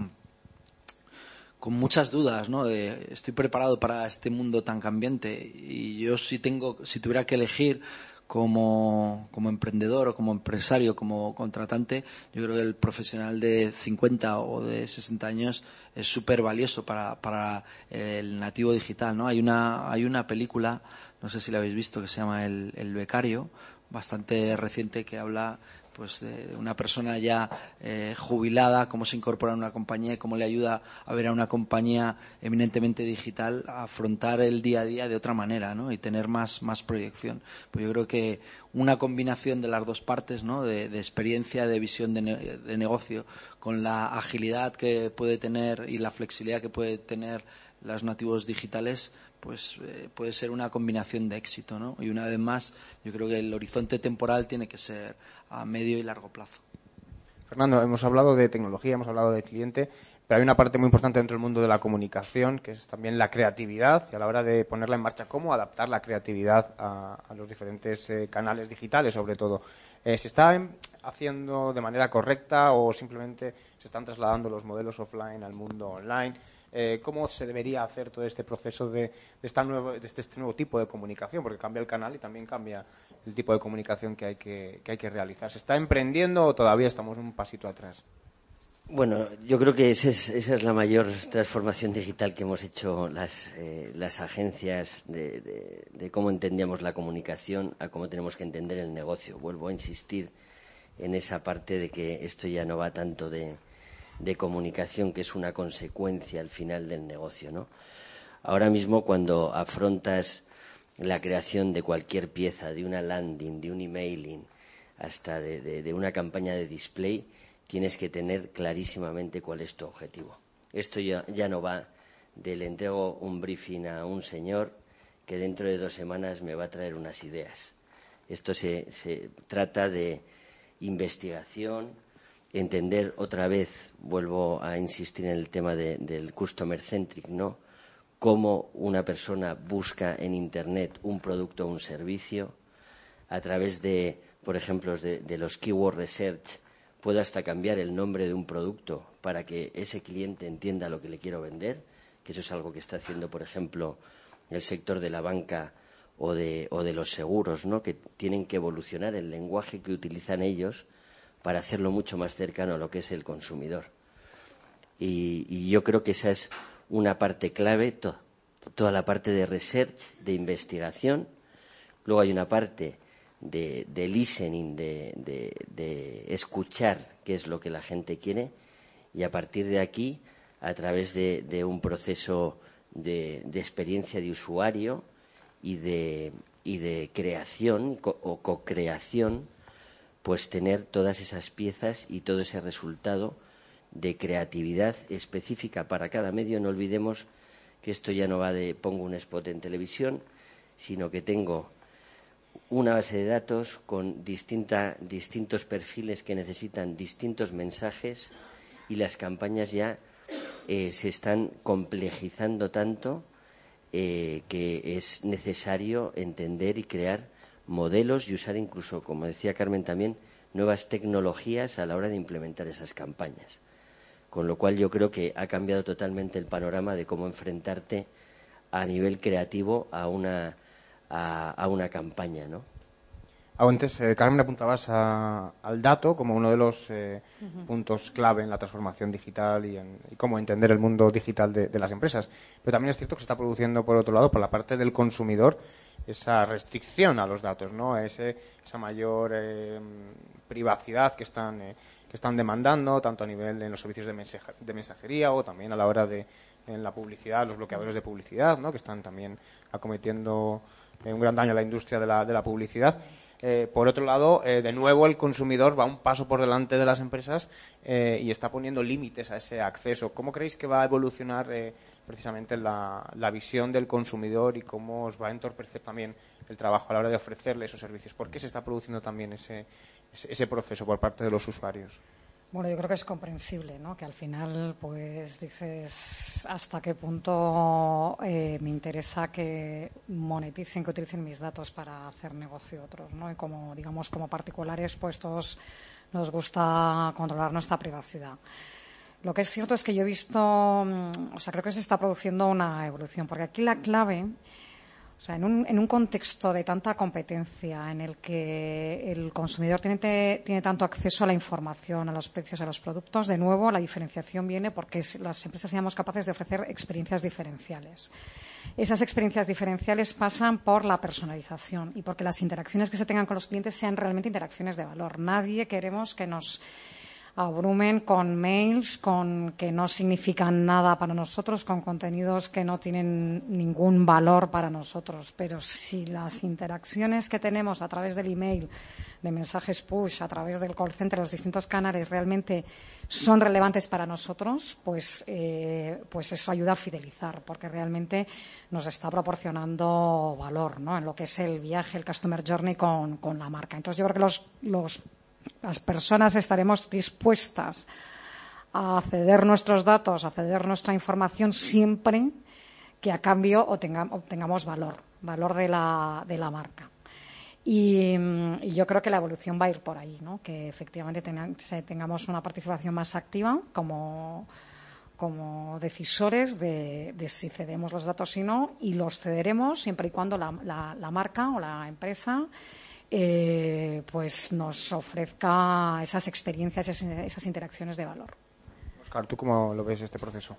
con muchas dudas, ¿no? De, estoy preparado para este mundo tan cambiante. Y yo si tengo, si tuviera que elegir como, como emprendedor o como empresario, como contratante, yo creo que el profesional de cincuenta o de sesenta años es súper valioso para, para el nativo digital, ¿no? Hay una, hay una película, no sé si la habéis visto, que se llama El, el Becario, bastante reciente, que habla pues de una persona ya eh, jubilada, cómo se incorpora a una compañía y cómo le ayuda a ver a una compañía eminentemente digital a afrontar el día a día de otra manera, ¿no? Y tener más, más proyección. Pues yo creo que una combinación de las dos partes, ¿no? De, de experiencia, de visión de, ne de negocio, con la agilidad que puede tener y la flexibilidad que puede tener los nativos digitales, pues eh, puede ser una combinación de éxito, ¿no? Y una vez más, yo creo que el horizonte temporal tiene que ser a medio y largo plazo. Fernando, hemos hablado de tecnología, hemos hablado del cliente, pero hay una parte muy importante dentro del mundo de la comunicación, que es también la creatividad, y a la hora de ponerla en marcha, cómo adaptar la creatividad a, a los diferentes eh, canales digitales, sobre todo. Eh, ¿Se está en, haciendo de manera correcta o simplemente se están trasladando los modelos offline al mundo online? Eh, ¿Cómo se debería hacer todo este proceso de, de, esta nuevo, de este, este nuevo tipo de comunicación? Porque cambia el canal y también cambia el tipo de comunicación que hay que, que, hay que realizar. ¿Se está emprendiendo o todavía estamos un pasito atrás? Bueno, yo creo que esa es, esa es la mayor transformación digital que hemos hecho las, eh, las agencias de, de, de cómo entendíamos la comunicación a cómo tenemos que entender el negocio. Vuelvo a insistir en esa parte de que esto ya no va tanto de, de comunicación, que es una consecuencia al final del negocio, ¿no? Ahora mismo, cuando afrontas la creación de cualquier pieza, de una landing, de un emailing, hasta de, de, de una campaña de display, tienes que tener clarísimamente cuál es tu objetivo. Esto ya, ya no va de le entrego un briefing a un señor que dentro de dos semanas me va a traer unas ideas. Esto se, se trata de investigación, entender otra vez, vuelvo a insistir en el tema de, del customer centric, ¿no? Cómo una persona busca en Internet un producto o un servicio a través de, por ejemplo, de, de los keyword research. Puedo hasta cambiar el nombre de un producto para que ese cliente entienda lo que le quiero vender, que eso es algo que está haciendo, por ejemplo, el sector de la banca o de, o de los seguros, ¿no? Que tienen que evolucionar el lenguaje que utilizan ellos para hacerlo mucho más cercano a lo que es el consumidor. Y, y yo creo que esa es una parte clave, to, toda la parte de research, de investigación. Luego hay una parte de, de listening, de, de, de escuchar qué es lo que la gente quiere, y a partir de aquí, a través de, de un proceso de, de experiencia de usuario y de, y de creación co, o co-creación, pues tener todas esas piezas y todo ese resultado de creatividad específica para cada medio. No olvidemos que esto ya no va de pongo un spot en televisión, sino que tengo una base de datos con distinta, distintos perfiles que necesitan distintos mensajes, y las campañas ya eh, se están complejizando tanto eh, que es necesario entender y crear modelos y usar incluso, como decía Carmen también, nuevas tecnologías a la hora de implementar esas campañas. Con lo cual yo creo que ha cambiado totalmente el panorama de cómo enfrentarte a nivel creativo a una A, a una campaña, ¿no? Antes, eh, Carmen, apuntabas a, al dato como uno de los eh, uh-huh. puntos clave en la transformación digital y, en, y cómo entender el mundo digital de, de las empresas. Pero también es cierto que se está produciendo, por otro lado, por la parte del consumidor, esa restricción a los datos, ¿no? Ese, esa mayor eh, privacidad que están, eh, que están demandando, tanto a nivel en los servicios de, mensaje, de mensajería o también a la hora de en la publicidad, los bloqueadores de publicidad, ¿no? Que están también acometiendo un gran daño a la industria de la, de la publicidad. Eh, por otro lado, eh, de nuevo el consumidor va un paso por delante de las empresas eh, y está poniendo límites a ese acceso. ¿Cómo creéis que va a evolucionar eh, precisamente la, la visión del consumidor y cómo os va a entorpecer también el trabajo a la hora de ofrecerle esos servicios? ¿Por qué se está produciendo también ese, ese, ese proceso por parte de los usuarios? Bueno, yo creo que es comprensible, ¿no? Que al final, pues dices hasta qué punto eh, me interesa que moneticen, que utilicen mis datos para hacer negocio otros, ¿no? Y como, digamos, como particulares, pues todos nos gusta controlar nuestra privacidad. Lo que es cierto es que yo he visto, o sea, creo que se está produciendo una evolución, porque aquí la clave, o sea, en un, en un contexto de tanta competencia en el que el consumidor tiene, tiene tanto acceso a la información, a los precios, a los productos, de nuevo la diferenciación viene porque las empresas seamos capaces de ofrecer experiencias diferenciales. Esas experiencias diferenciales pasan por la personalización y porque las interacciones que se tengan con los clientes sean realmente interacciones de valor. Nadie queremos que nos abrumen con mails con que no significan nada para nosotros, con contenidos que no tienen ningún valor para nosotros. Pero si las interacciones que tenemos a través del email, de mensajes push, a través del call center, los distintos canales realmente son relevantes para nosotros, pues, eh, pues eso ayuda a fidelizar, porque realmente nos está proporcionando valor, ¿no? En lo que es el viaje, el customer journey con, con la marca. Entonces yo creo que los, los las personas estaremos dispuestas a ceder nuestros datos, a ceder nuestra información siempre que a cambio obtengamos valor, valor de la, de la marca. Y, y yo creo que la evolución va a ir por ahí, ¿no? Que efectivamente tengan, tengamos una participación más activa como, como decisores de, de si cedemos los datos o no, y los cederemos siempre y cuando la, la, la marca o la empresa eh, pues nos ofrezca esas experiencias, esas, esas interacciones de valor. Óscar, ¿tú cómo lo ves este proceso?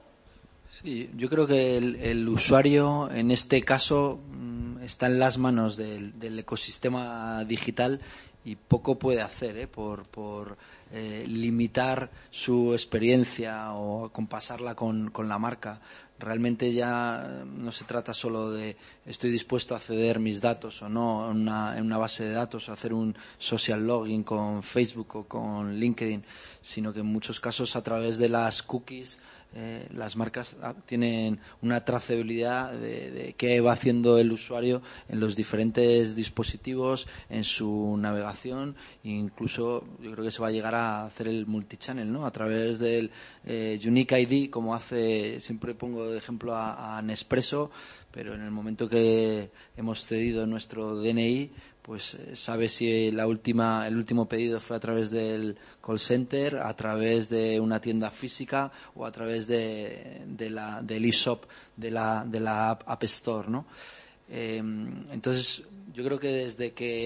Sí, yo creo que el, el usuario en este caso está en las manos del, del ecosistema digital y poco puede hacer ¿eh? por, por eh, limitar su experiencia o compasarla con, con la marca. Realmente ya no se trata solo de estoy dispuesto a ceder mis datos o no en una, en una base de datos, a hacer un social login con Facebook o con LinkedIn, sino que en muchos casos a través de las cookies eh, las marcas tienen una trazabilidad de, de qué va haciendo el usuario en los diferentes dispositivos, en su navegación, e incluso yo creo que se va a llegar a hacer el multichannel, ¿no? A través del eh, Unique I D, como hace, siempre pongo de ejemplo a, a Nespresso, pero en el momento que hemos cedido nuestro D N I, pues sabe si la última, el último pedido fue a través del call center, a través de una tienda física o a través de, de la, del eShop de la, de la App Store, ¿no? Eh, entonces, yo creo que desde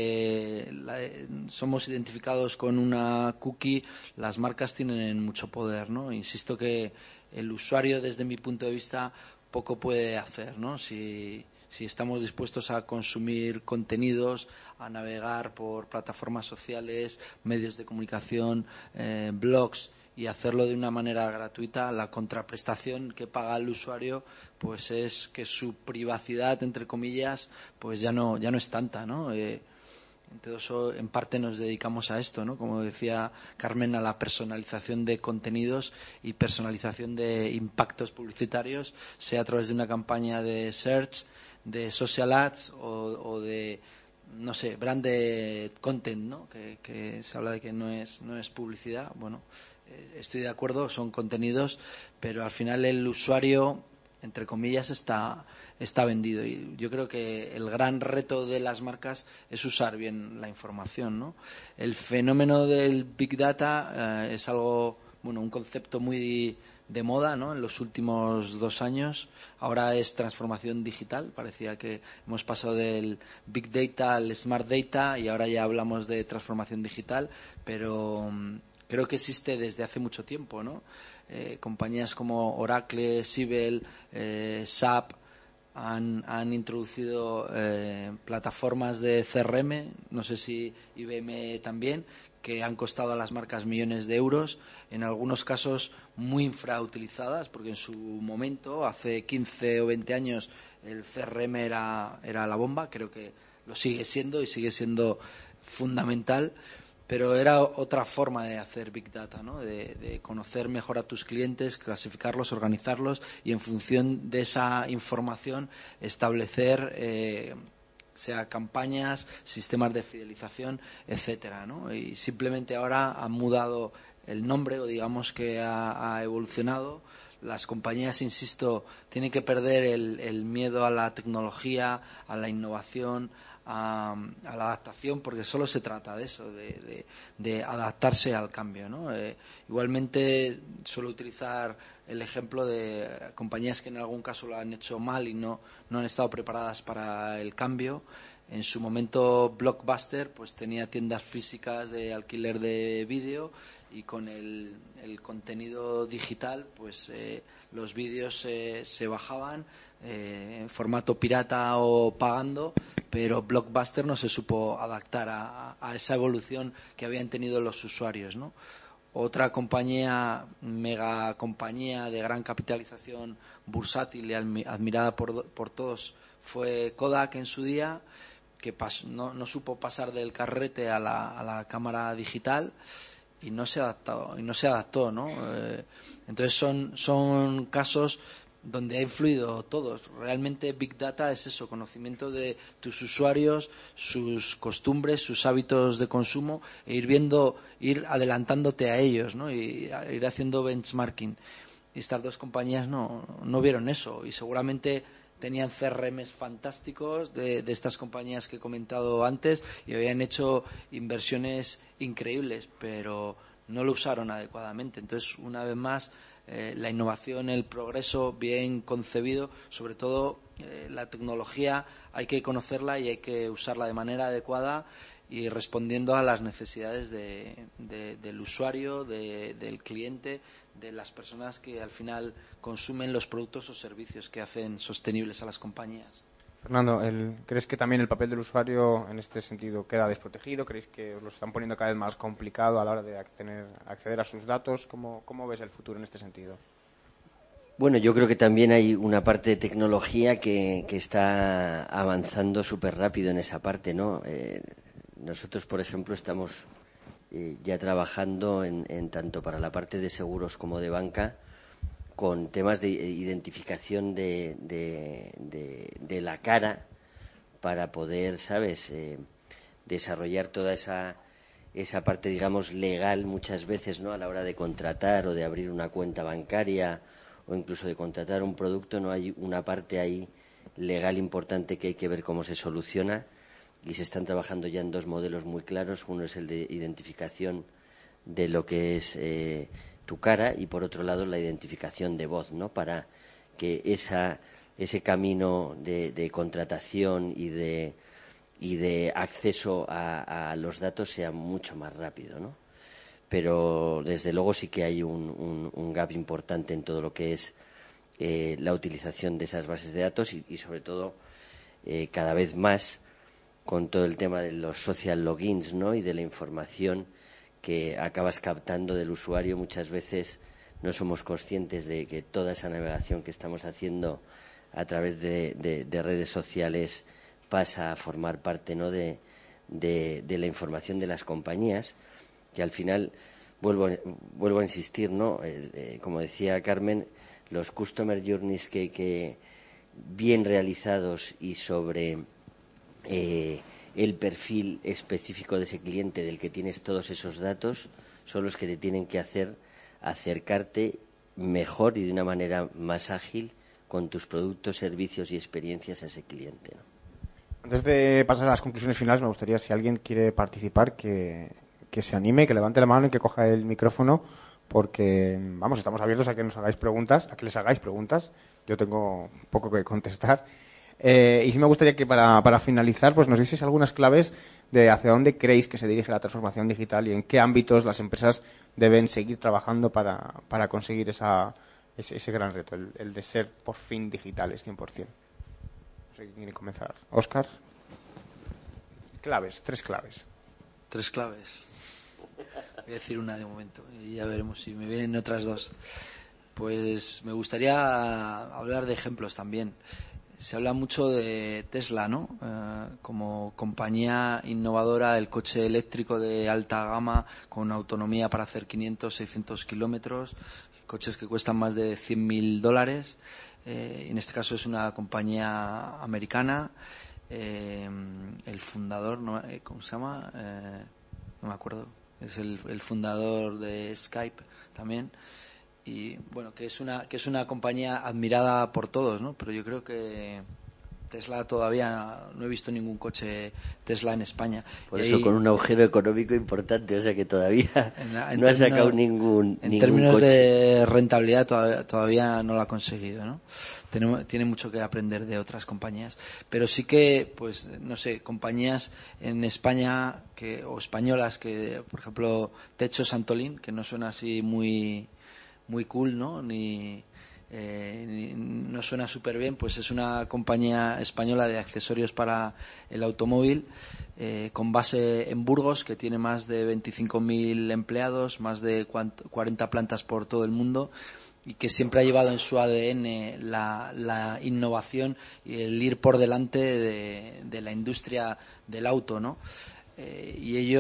que la, somos identificados con una cookie, las marcas tienen mucho poder, ¿no? Insisto que el usuario, desde mi punto de vista, poco puede hacer, ¿no? Si Si estamos dispuestos a consumir contenidos, a navegar por plataformas sociales, medios de comunicación, eh, blogs, y hacerlo de una manera gratuita, la contraprestación que paga el usuario pues es que su privacidad, entre comillas, pues ya no ya no es tanta, ¿no? Eh, Entonces, en parte nos dedicamos a esto, ¿no? Como decía Carmen, a la personalización de contenidos y personalización de impactos publicitarios, sea a través de una campaña de search, de social ads o, o de, no sé, branded content, ¿no? Que, que se habla de que no es no es publicidad. Bueno, eh, estoy de acuerdo, son contenidos, pero al final el usuario, entre comillas, está está vendido, y yo creo que el gran reto de las marcas es usar bien la información, ¿no? El fenómeno del Big Data eh, es algo, bueno, un concepto muy de moda, ¿no? En los últimos dos años. Ahora es transformación digital. Parecía que hemos pasado del Big Data al Smart Data y ahora ya hablamos de transformación digital, pero um, creo que existe desde hace mucho tiempo, ¿no? Eh, compañías como Oracle, Siebel, eh, S A P han, han introducido eh, plataformas de C R M, no sé si I B M también, que han costado a las marcas millones de euros, en algunos casos muy infrautilizadas, porque en su momento, hace quince o veinte años, el C R M era, era la bomba. Creo que lo sigue siendo y sigue siendo fundamental, pero era otra forma de hacer Big Data, ¿no? De, de conocer mejor a tus clientes, clasificarlos, organizarlos y en función de esa información establecer eh, sea campañas, sistemas de fidelización, etcétera, ¿no? Y simplemente ahora han mudado el nombre, o digamos que ha, ha evolucionado. Las compañías, insisto, tienen que perder el, el miedo a la tecnología, a la innovación, A, a la adaptación, porque solo se trata de eso, de, de, de adaptarse al cambio, ¿no? Eh, igualmente suelo utilizar el ejemplo de compañías que en algún caso lo han hecho mal y no, no han estado preparadas para el cambio. En su momento Blockbuster pues tenía tiendas físicas de alquiler de vídeo, y con el, el contenido digital pues eh, los vídeos eh, se bajaban eh, en formato pirata o pagando, pero Blockbuster no se supo adaptar a, a esa evolución que habían tenido los usuarios, ¿no? Otra compañía, mega compañía de gran capitalización bursátil y admirada por, por todos, fue Kodak en su día, que pas, no, no supo pasar del carrete a la, a la cámara digital y no se adaptó, y no se adaptó, ¿no? Eh, entonces son, son casos donde ha influido todo. Realmente Big Data es eso, conocimiento de tus usuarios, sus costumbres, sus hábitos de consumo, e ir viendo, ir adelantándote a ellos, ¿no? Y ir haciendo benchmarking. Y estas dos compañías no, no vieron eso, y seguramente tenían C R Ms fantásticos de, de estas compañías que he comentado antes, y habían hecho inversiones increíbles, pero no lo usaron adecuadamente. Entonces, una vez más, eh, la innovación, el progreso bien concebido, sobre todo eh, la tecnología, hay que conocerla y hay que usarla de manera adecuada y respondiendo a las necesidades de, de, del usuario, de, del cliente, de las personas que al final consumen los productos o servicios que hacen sostenibles a las compañías. Fernando, el, ¿crees que también el papel del usuario en este sentido queda desprotegido? ¿Creéis que os lo están poniendo cada vez más complicado a la hora de acceder, acceder a sus datos? ¿Cómo, cómo ves el futuro en este sentido? Bueno, yo creo que también hay una parte de tecnología que, que está avanzando súper rápido en esa parte, ¿no? Eh, nosotros, por ejemplo, estamos eh, ya trabajando en, en tanto para la parte de seguros como de banca con temas de identificación de, de, de, de la cara para poder, ¿sabes?, eh, desarrollar toda esa, esa parte, digamos, legal muchas veces, ¿no?, a la hora de contratar o de abrir una cuenta bancaria o incluso de contratar un producto, no hay una parte ahí legal importante que hay que ver cómo se soluciona, y se están trabajando ya en dos modelos muy claros. Uno es el de identificación de lo que es eh, tu cara, y por otro lado la identificación de voz, ¿no?, para que esa, ese camino de, de contratación y de, y de acceso a, a los datos sea mucho más rápido, ¿no? Pero desde luego sí que hay un, un, un gap importante en todo lo que es eh, la utilización de esas bases de datos y, y sobre todo eh, cada vez más con todo el tema de los social logins, ¿no?, y de la información que acabas captando del usuario. Muchas veces no somos conscientes de que toda esa navegación que estamos haciendo a través de, de, de redes sociales pasa a formar parte, ¿no?, de, de, de la información de las compañías, que al final, vuelvo, vuelvo a insistir, ¿no?, el, eh, como decía Carmen, los customer journeys que, que bien realizados y sobre eh, el perfil específico de ese cliente del que tienes todos esos datos son los que te tienen que hacer acercarte mejor y de una manera más ágil con tus productos, servicios y experiencias a ese cliente, ¿no? Antes de pasar a las conclusiones finales, me gustaría, si alguien quiere participar, que, que se anime, que levante la mano y que coja el micrófono, porque, vamos, estamos abiertos a que nos hagáis preguntas, a que les hagáis preguntas. Yo tengo poco que contestar. Eh, y sí me gustaría que para, para finalizar, pues nos dieseis algunas claves de hacia dónde creéis que se dirige la transformación digital y en qué ámbitos las empresas deben seguir trabajando para, para conseguir esa, ese, ese gran reto, el, el de ser por fin digitales cien por ciento. No sé quién quiere comenzar. Óscar. Claves, tres claves. Tres claves. Voy a decir una de momento y ya veremos si me vienen otras dos. Pues me gustaría hablar de ejemplos también. Se habla mucho de Tesla, ¿no? Eh, como compañía innovadora del coche eléctrico de alta gama con autonomía para hacer quinientos, seiscientos kilómetros, coches que cuestan más de cien mil dólares. Eh, en este caso es una compañía americana. Eh, el fundador, ¿no? ¿Cómo se llama? Eh, no me acuerdo. Es el, el fundador de Skype también. Y bueno, que es una que es una compañía admirada por todos, ¿no? Pero yo creo que Tesla todavía no he visto ningún coche Tesla en España. Por y eso ahí, con un agujero económico importante, o sea que todavía en la, en no ha términos, sacado ningún en ningún términos coche. de rentabilidad todavía, todavía no lo ha conseguido, ¿no? Tenemos, tiene mucho que aprender de otras compañías, pero sí que, pues, no sé, compañías en España que o españolas que, por ejemplo, Techo Santolín, que no suena así muy muy cool, ¿no? Ni, eh, ni no suena súper bien, pues es una compañía española de accesorios para el automóvil, eh, con base en Burgos, que tiene más de veinticinco mil empleados, más de cuarenta plantas por todo el mundo, y que siempre ha llevado en su A D N la, la innovación y el ir por delante de, de la industria del auto, ¿no? Eh, y ellos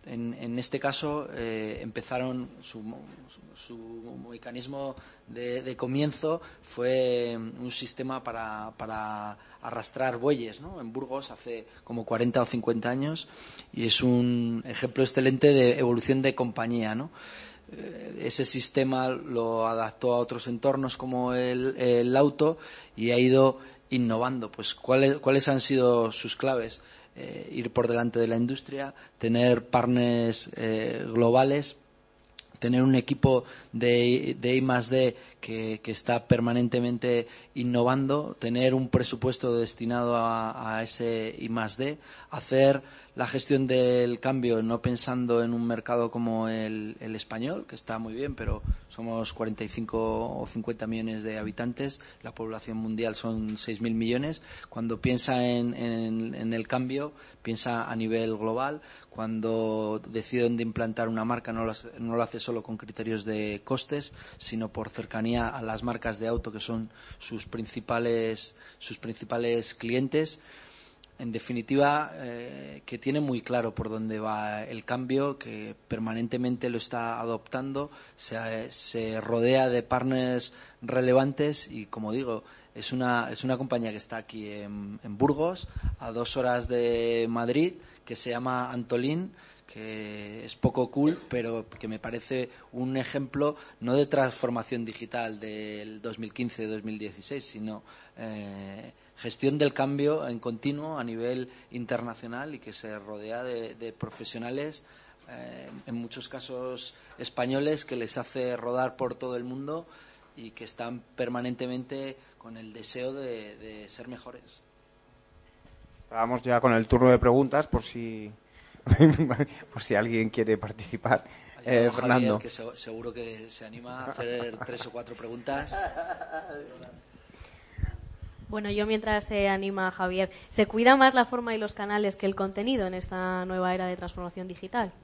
En, en este caso eh, empezaron su, su, su mecanismo de, de comienzo fue un sistema para, para arrastrar bueyes, ¿no? En Burgos hace como cuarenta o cincuenta años, y es un ejemplo excelente de evolución de compañía, ¿no? Eh, ese sistema lo adaptó a otros entornos como el, el auto y ha ido innovando. Pues ¿cuáles, cuáles han sido sus claves? Eh, ir por delante de la industria, tener partners eh, globales, tener un equipo de, de I más D que, que está permanentemente innovando, tener un presupuesto destinado a, a ese I más D, hacer la gestión del cambio no pensando en un mercado como el, el español, que está muy bien, pero somos cuarenta y cinco o cincuenta millones de habitantes, la población mundial son seis mil millones. Cuando piensa en, en, en el cambio, piensa a nivel global. Cuando decide dónde implantar una marca, no lo hace, no lo hace solo con criterios de costes, sino por cercanía a las marcas de auto, que son sus principales, sus principales clientes. En definitiva, eh, que tiene muy claro por dónde va el cambio, que permanentemente lo está adoptando, se, se rodea de partners relevantes y, como digo, es una, es una compañía que está aquí en, en Burgos, a dos horas de Madrid, que se llama Antolín, que es poco cool, pero que me parece un ejemplo no de transformación digital del dos mil quince dos mil dieciséis, sino eh, gestión del cambio en continuo a nivel internacional, y que se rodea de, de profesionales, eh, en muchos casos españoles, que les hace rodar por todo el mundo y que están permanentemente con el deseo de, de ser mejores. Vamos ya con el turno de preguntas, por si por si alguien quiere participar. Eh, Javier, Fernando. que se, seguro que se anima a hacer tres o cuatro preguntas. Bueno, yo mientras se anima Javier, ¿se cuida más la forma y los canales que el contenido en esta nueva era de transformación digital?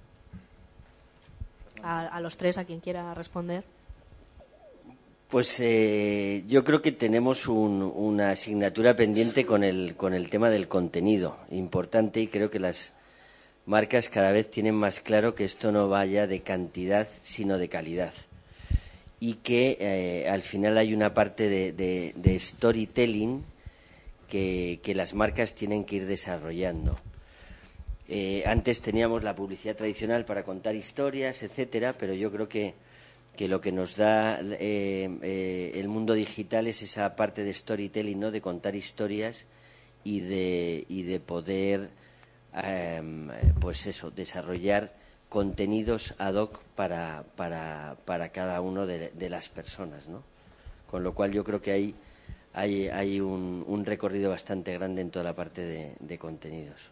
A, a los tres, a quien quiera responder. Pues eh, yo creo que tenemos un, una asignatura pendiente con el, con el tema del contenido, importante, y creo que las marcas cada vez tienen más claro que esto no vaya de cantidad, sino de calidad. Y que eh, al final hay una parte de, de, de storytelling que, que las marcas tienen que ir desarrollando. Eh, antes teníamos la publicidad tradicional para contar historias, etcétera, pero yo creo que, que lo que nos da eh, eh, el mundo digital es esa parte de storytelling, ¿no? De contar historias y de, y de poder, eh, pues eso, desarrollar contenidos ad hoc para, para, para cada uno de, de las personas, ¿no? Con lo cual yo creo que hay, hay, hay un, un recorrido bastante grande en toda la parte de, de contenidos.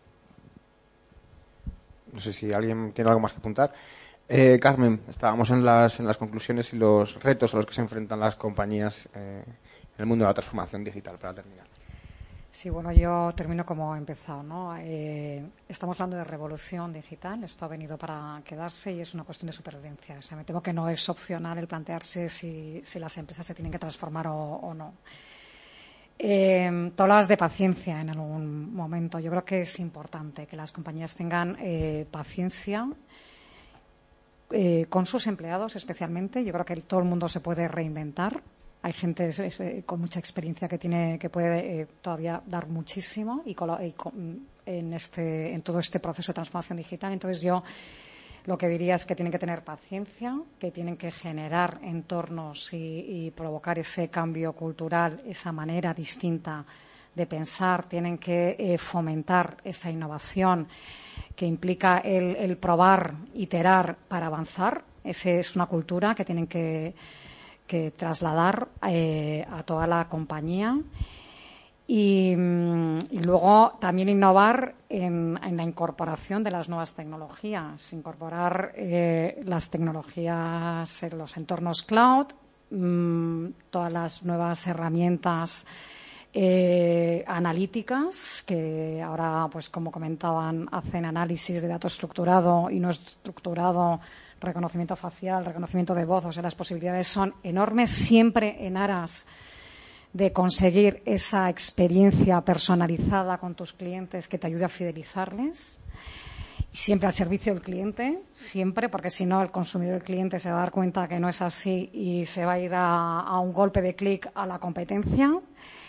No sé si alguien tiene algo más que apuntar. Eh, Carmen, estábamos en las, en las conclusiones y los retos a los que se enfrentan las compañías eh, en el mundo de la transformación digital, para terminar. Sí, bueno, yo termino como he empezado, ¿no? Eh, estamos hablando de revolución digital, esto ha venido para quedarse y es una cuestión de supervivencia. O sea, me temo que no es opcional el plantearse si, si las empresas se tienen que transformar o, o no. Eh, tú hablabas de paciencia en algún momento. Yo creo que es importante que las compañías tengan eh, paciencia eh, con sus empleados, especialmente. Yo creo que todo el mundo se puede reinventar. Hay gente es, es, con mucha experiencia que tiene que puede eh, todavía dar muchísimo y, con, y con, en este en todo este proceso de transformación digital. Entonces yo lo que diría es que tienen que tener paciencia, que tienen que generar entornos y, y provocar ese cambio cultural, esa manera distinta de pensar. Tienen que eh, fomentar esa innovación que implica el, el probar, iterar para avanzar. Esa es una cultura que tienen que que trasladar eh, a toda la compañía y, y luego también innovar en, en la incorporación de las nuevas tecnologías, incorporar eh, las tecnologías en los entornos cloud, mmm, todas las nuevas herramientas eh, analíticas que ahora, pues como comentaban, hacen análisis de dato estructurado y no estructurado, reconocimiento facial, reconocimiento de voz. O sea, las posibilidades son enormes, siempre en aras de conseguir esa experiencia personalizada con tus clientes que te ayude a fidelizarles. siempre al servicio del cliente, siempre, porque si no el consumidor, el cliente se va a dar cuenta que no es así y se va a ir a, a un golpe de clic a la competencia.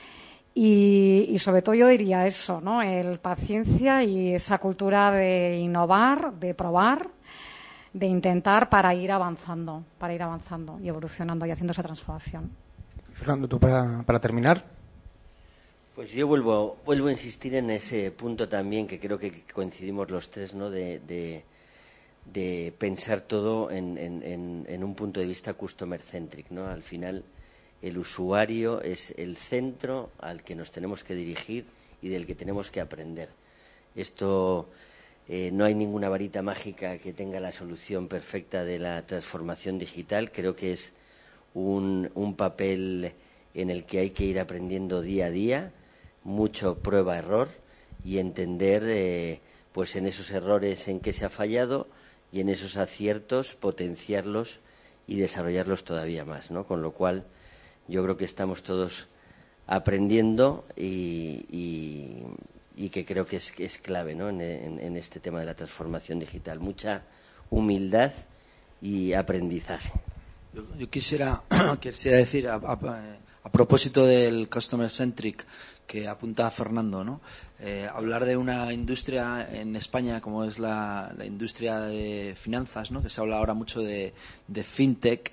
Y, y sobre todo yo diría eso, ¿no? El paciencia y esa cultura de innovar, de probar, de intentar para ir avanzando, para ir avanzando y evolucionando y haciendo esa transformación. Fernando, tú para, para terminar. Pues yo vuelvo, vuelvo a insistir en ese punto también, que creo que coincidimos los tres, ¿no? De, de, de pensar todo en, en, en, en un punto de vista customer centric, ¿no? Al final, el usuario es el centro al que nos tenemos que dirigir y del que tenemos que aprender. Esto, eh, no hay ninguna varita mágica que tenga la solución perfecta de la transformación digital. Creo que es un, un papel en el que hay que ir aprendiendo día a día, mucho prueba-error y entender eh, pues en esos errores en que se ha fallado y en esos aciertos potenciarlos y desarrollarlos todavía más, ¿no? Con lo cual yo creo que estamos todos aprendiendo y, y, y que creo que es, que es clave, ¿no? en, en, en este tema de la transformación digital. Mucha humildad y aprendizaje. Yo, yo quisiera, quisiera decir, a, a, a propósito del customer centric que apunta Fernando, ¿no? Eh, hablar de una industria en España como es la, la industria de finanzas, ¿no? Que se habla ahora mucho de, de fintech,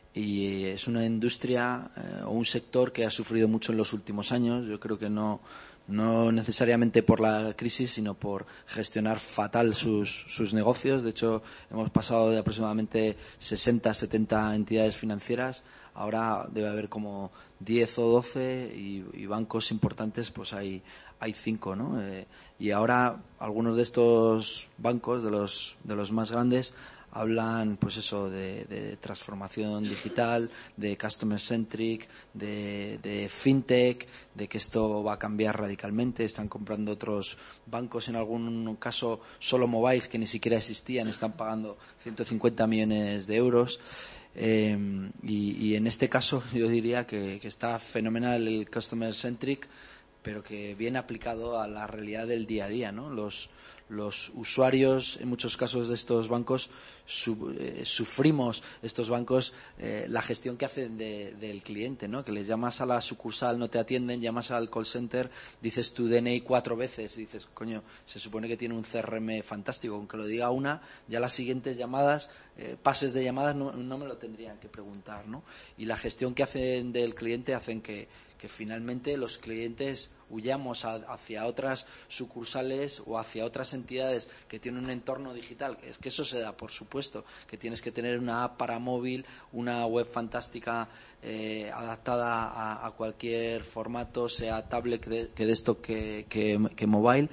y es una industria eh, o un sector que ha sufrido mucho en los últimos años. Yo creo que no no necesariamente por la crisis, sino por gestionar fatal sus, sus negocios. De hecho, hemos pasado de aproximadamente sesenta, setenta entidades financieras. Ahora debe haber como diez o doce y, y bancos importantes, pues hay hay cinco, ¿no? Eh, y ahora algunos de estos bancos, de los de los más grandes, hablan, pues eso, de, de transformación digital, de customer centric, de, de fintech, de que esto va a cambiar radicalmente. Están comprando otros bancos, en algún caso solo mobiles que ni siquiera existían, están pagando ciento cincuenta millones de euros. Eh, y, y en este caso yo diría que, que está fenomenal el customer centric, pero que viene aplicado a la realidad del día a día, ¿no? Los, los usuarios, en muchos casos de estos bancos, su, eh, sufrimos estos bancos eh, la gestión que hacen de, del cliente, ¿no? Que les llamas a la sucursal, no te atienden, llamas al call center, dices tu D N I cuatro veces, y dices, coño, se supone que tiene un C R M fantástico, aunque lo diga una, ya las siguientes llamadas, eh, pases de llamadas, no, no me lo tendrían que preguntar, ¿no? Y la gestión que hacen del cliente hacen que que finalmente los clientes huyamos a, hacia otras sucursales o hacia otras entidades que tienen un entorno digital. Es que eso se da, por supuesto, que tienes que tener una app para móvil, una web fantástica eh, adaptada a, a cualquier formato, sea tablet que, que desktop que, que, que mobile.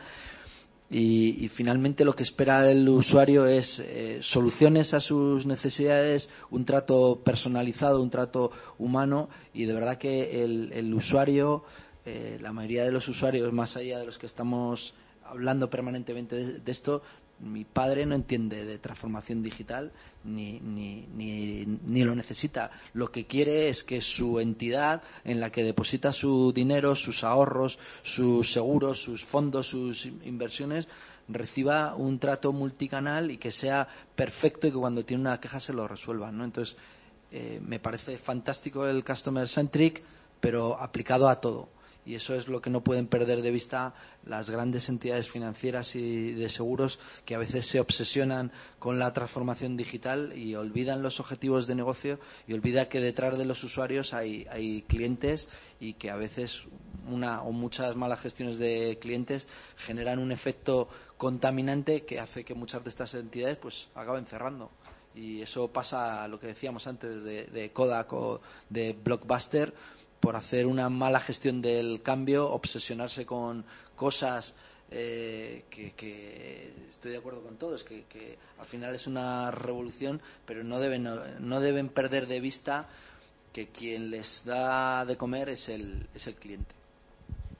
Y, y finalmente lo que espera el usuario es eh, soluciones a sus necesidades, un trato personalizado, un trato humano, y de verdad que el, el usuario, eh, la mayoría de los usuarios, más allá de los que estamos hablando permanentemente de, de esto, mi padre no entiende de transformación digital ni, ni, ni, ni lo necesita. Lo que quiere es que su entidad en la que deposita su dinero, sus ahorros, sus seguros, sus fondos, sus inversiones, reciba un trato multicanal y que sea perfecto y que cuando tiene una queja se lo resuelvan, ¿no? Entonces, eh, me parece fantástico el customer centric, pero aplicado a todo. Y eso es lo que no pueden perder de vista las grandes entidades financieras y de seguros, que a veces se obsesionan con la transformación digital y olvidan los objetivos de negocio y olvidan que detrás de los usuarios hay, hay clientes, y que a veces una o muchas malas gestiones de clientes generan un efecto contaminante que hace que muchas de estas entidades pues acaben cerrando. Y eso pasa, lo que decíamos antes de, de Kodak o de Blockbuster, por hacer una mala gestión del cambio, obsesionarse con cosas eh, que, que estoy de acuerdo con todos, que, que al final es una revolución, pero no deben, no deben perder de vista que quien les da de comer es el, es el cliente.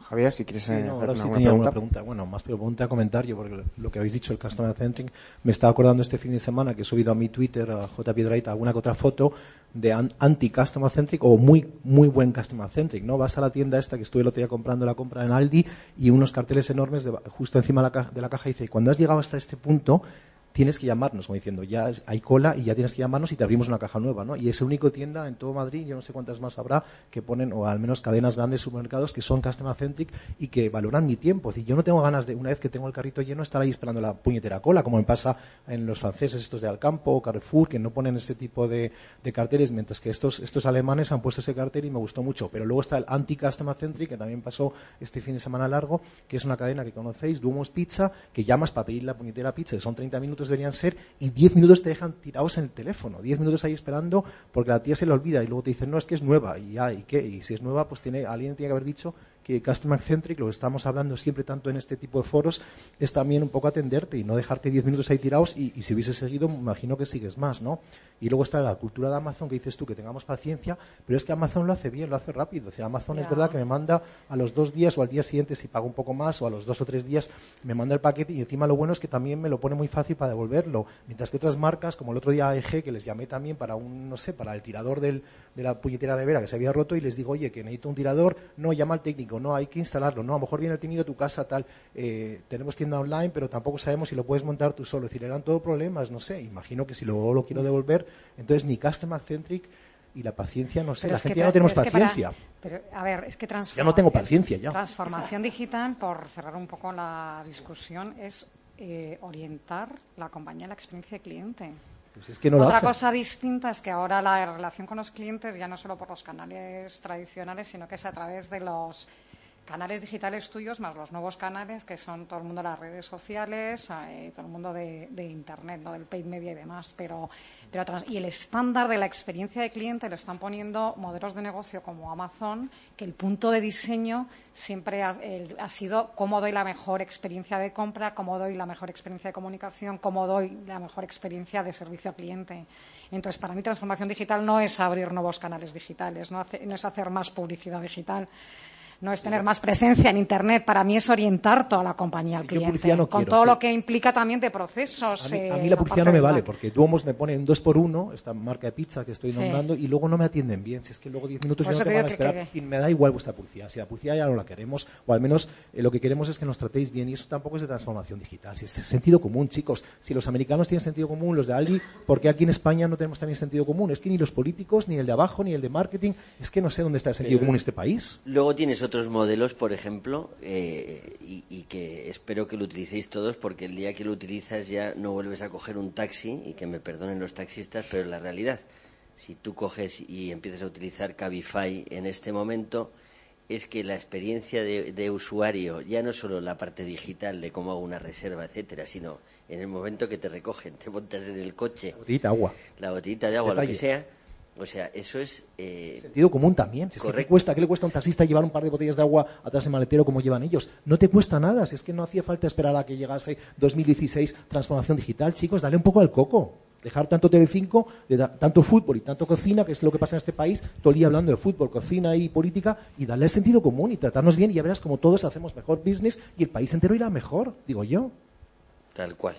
Javier, si quieres Sí, eh, no, hacer ahora sí alguna tenía pregunta. una pregunta. Bueno, más pregunta a comentario, porque lo que habéis dicho, el Customer Centric, me estaba acordando este fin de semana que he subido a mi Twitter, a J. Piedrahita, alguna que otra foto de anti-Customer Centric o muy muy buen Customer Centric, ¿no? Vas a la tienda esta que estuve el otro día comprando la compra en Aldi y unos carteles enormes de, justo encima de la, caja, de la caja dice, cuando has llegado hasta este punto tienes que llamarnos, como diciendo, ya hay cola y ya tienes que llamarnos y te abrimos una caja nueva, ¿no? Y es la única tienda en todo Madrid, yo no sé cuántas más habrá, que ponen, o al menos cadenas grandes, supermercados, que son customer centric y que valoran mi tiempo. Es decir, yo no tengo ganas de, una vez que tengo el carrito lleno, estar ahí esperando la puñetera cola, como me pasa en los franceses estos de Alcampo o Carrefour, que no ponen ese tipo de, de carteles, mientras que estos, estos alemanes han puesto ese cartel y me gustó mucho. Pero luego está el anti-customer centric, que también pasó este fin de semana largo, que es una cadena que conocéis, Lumos Pizza, que llamas para pedir la puñetera pizza, que son treinta minutos deberían ser, y diez minutos te dejan tirados en el teléfono, diez minutos ahí esperando porque la tía se le olvida y luego te dicen, no, es que es nueva, y ya, ¿y qué? Y si es nueva, pues tiene, alguien tiene que haber dicho que Customer Centric, lo que estamos hablando siempre tanto en este tipo de foros, es también un poco atenderte y no dejarte diez minutos ahí tirados y, y si hubiese seguido, me imagino que sigues más, ¿no? Y luego está la cultura de Amazon, que dices tú, que tengamos paciencia, pero es que Amazon lo hace bien, lo hace rápido. O sea, Amazon yeah. es verdad que me manda a los dos días o al día siguiente, si pago un poco más, o a los dos o tres días, me manda el paquete y encima lo bueno es que también me lo pone muy fácil para devolverlo. Mientras que otras marcas, como el otro día A E G, que les llamé también para un, no sé, para el tirador del, de la puñetera nevera que se había roto y les digo, oye, que necesito un tirador, no, llama al técnico, no, hay que instalarlo, no, a lo mejor viene el técnico a tu casa, tal, eh, tenemos tienda online, pero tampoco sabemos si lo puedes montar tú solo. Es decir, eran todo problemas, no sé, imagino que si luego lo quiero devolver, entonces ni Customer Centric y la paciencia, no sé, pero la es gente que, ya no tenemos pero paciencia. Es que para, pero, a ver, es que ya no tengo paciencia ya. Transformación digital, por cerrar un poco la discusión, es eh, orientar la compañía a la experiencia de cliente. Pues es que no Otra lo cosa distinta es que ahora la relación con los clientes ya no solo por los canales tradicionales, sino que es a través de los canales digitales tuyos más los nuevos canales que son todo el mundo de las redes sociales, eh, todo el mundo de, de internet, ¿no? Del paid media y demás, pero, pero y el estándar de la experiencia de cliente lo están poniendo modelos de negocio como Amazon, que el punto de diseño siempre ha, el, ha sido cómo doy la mejor experiencia de compra, cómo doy la mejor experiencia de comunicación, cómo doy la mejor experiencia de servicio al cliente. Entonces, para mí transformación digital no es abrir nuevos canales digitales, no, hace, no es hacer más publicidad digital, no es tener más presencia en Internet. Para mí es orientar toda la compañía al sí, cliente, no con quiero, todo sí. lo que implica también de procesos. A mí, eh, a mí la publicidad no me vale, la... porque Duomos me ponen dos por uno, esta marca de pizza que estoy sí. nombrando, y luego no me atienden bien. Si es que luego diez minutos ya no te van a esperar. Que... Y me da igual vuestra publicidad. Si la publicidad ya no la queremos, o al menos eh, lo que queremos es que nos tratéis bien, y eso tampoco es de transformación digital. Si es sentido común, chicos. Si los americanos tienen sentido común, los de Aldi, ¿por qué aquí en España no tenemos también sentido común? Es que ni los políticos, ni el de abajo, ni el de marketing, es que no sé dónde está el sentido Pero común en este país. Luego tienes otros modelos, por ejemplo, Eh, y, y que espero que lo utilicéis todos, porque el día que lo utilizas ya no vuelves a coger un taxi, y que me perdonen los taxistas, pero la realidad, si tú coges y empiezas a utilizar Cabify en este momento, es que la experiencia de, de usuario, ya no solo la parte digital de cómo hago una reserva, etcétera, sino en el momento que te recogen, te montas en el coche, la botellita de agua, la botellita de agua, Detalles. Lo que sea. O sea, eso es... Eh... Sentido común también. Si es que ¿qué, cuesta, ¿Qué le cuesta a un taxista llevar un par de botellas de agua atrás del maletero como llevan ellos? No te cuesta nada. Si es que no hacía falta esperar a que llegase dos mil dieciséis transformación digital. Chicos, dale un poco al coco. Dejar tanto Telecinco, de da, tanto fútbol y tanto cocina, que es lo que pasa en este país, todo el día hablando de fútbol, cocina y política, y darle el sentido común y tratarnos bien, y ya verás como todos hacemos mejor business y el país entero irá mejor, digo yo. Tal cual.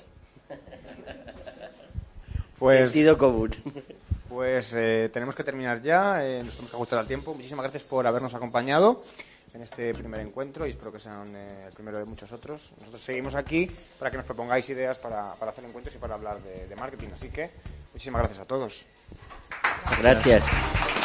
Pues... Sentido común. Pues eh, tenemos que terminar ya, eh, nos hemos ajustado al tiempo. Muchísimas gracias por habernos acompañado en este primer encuentro y espero que sean eh, el primero de muchos otros. Nosotros seguimos aquí para que nos propongáis ideas para, para hacer encuentros y para hablar de, de marketing. Así que muchísimas gracias a todos. Gracias.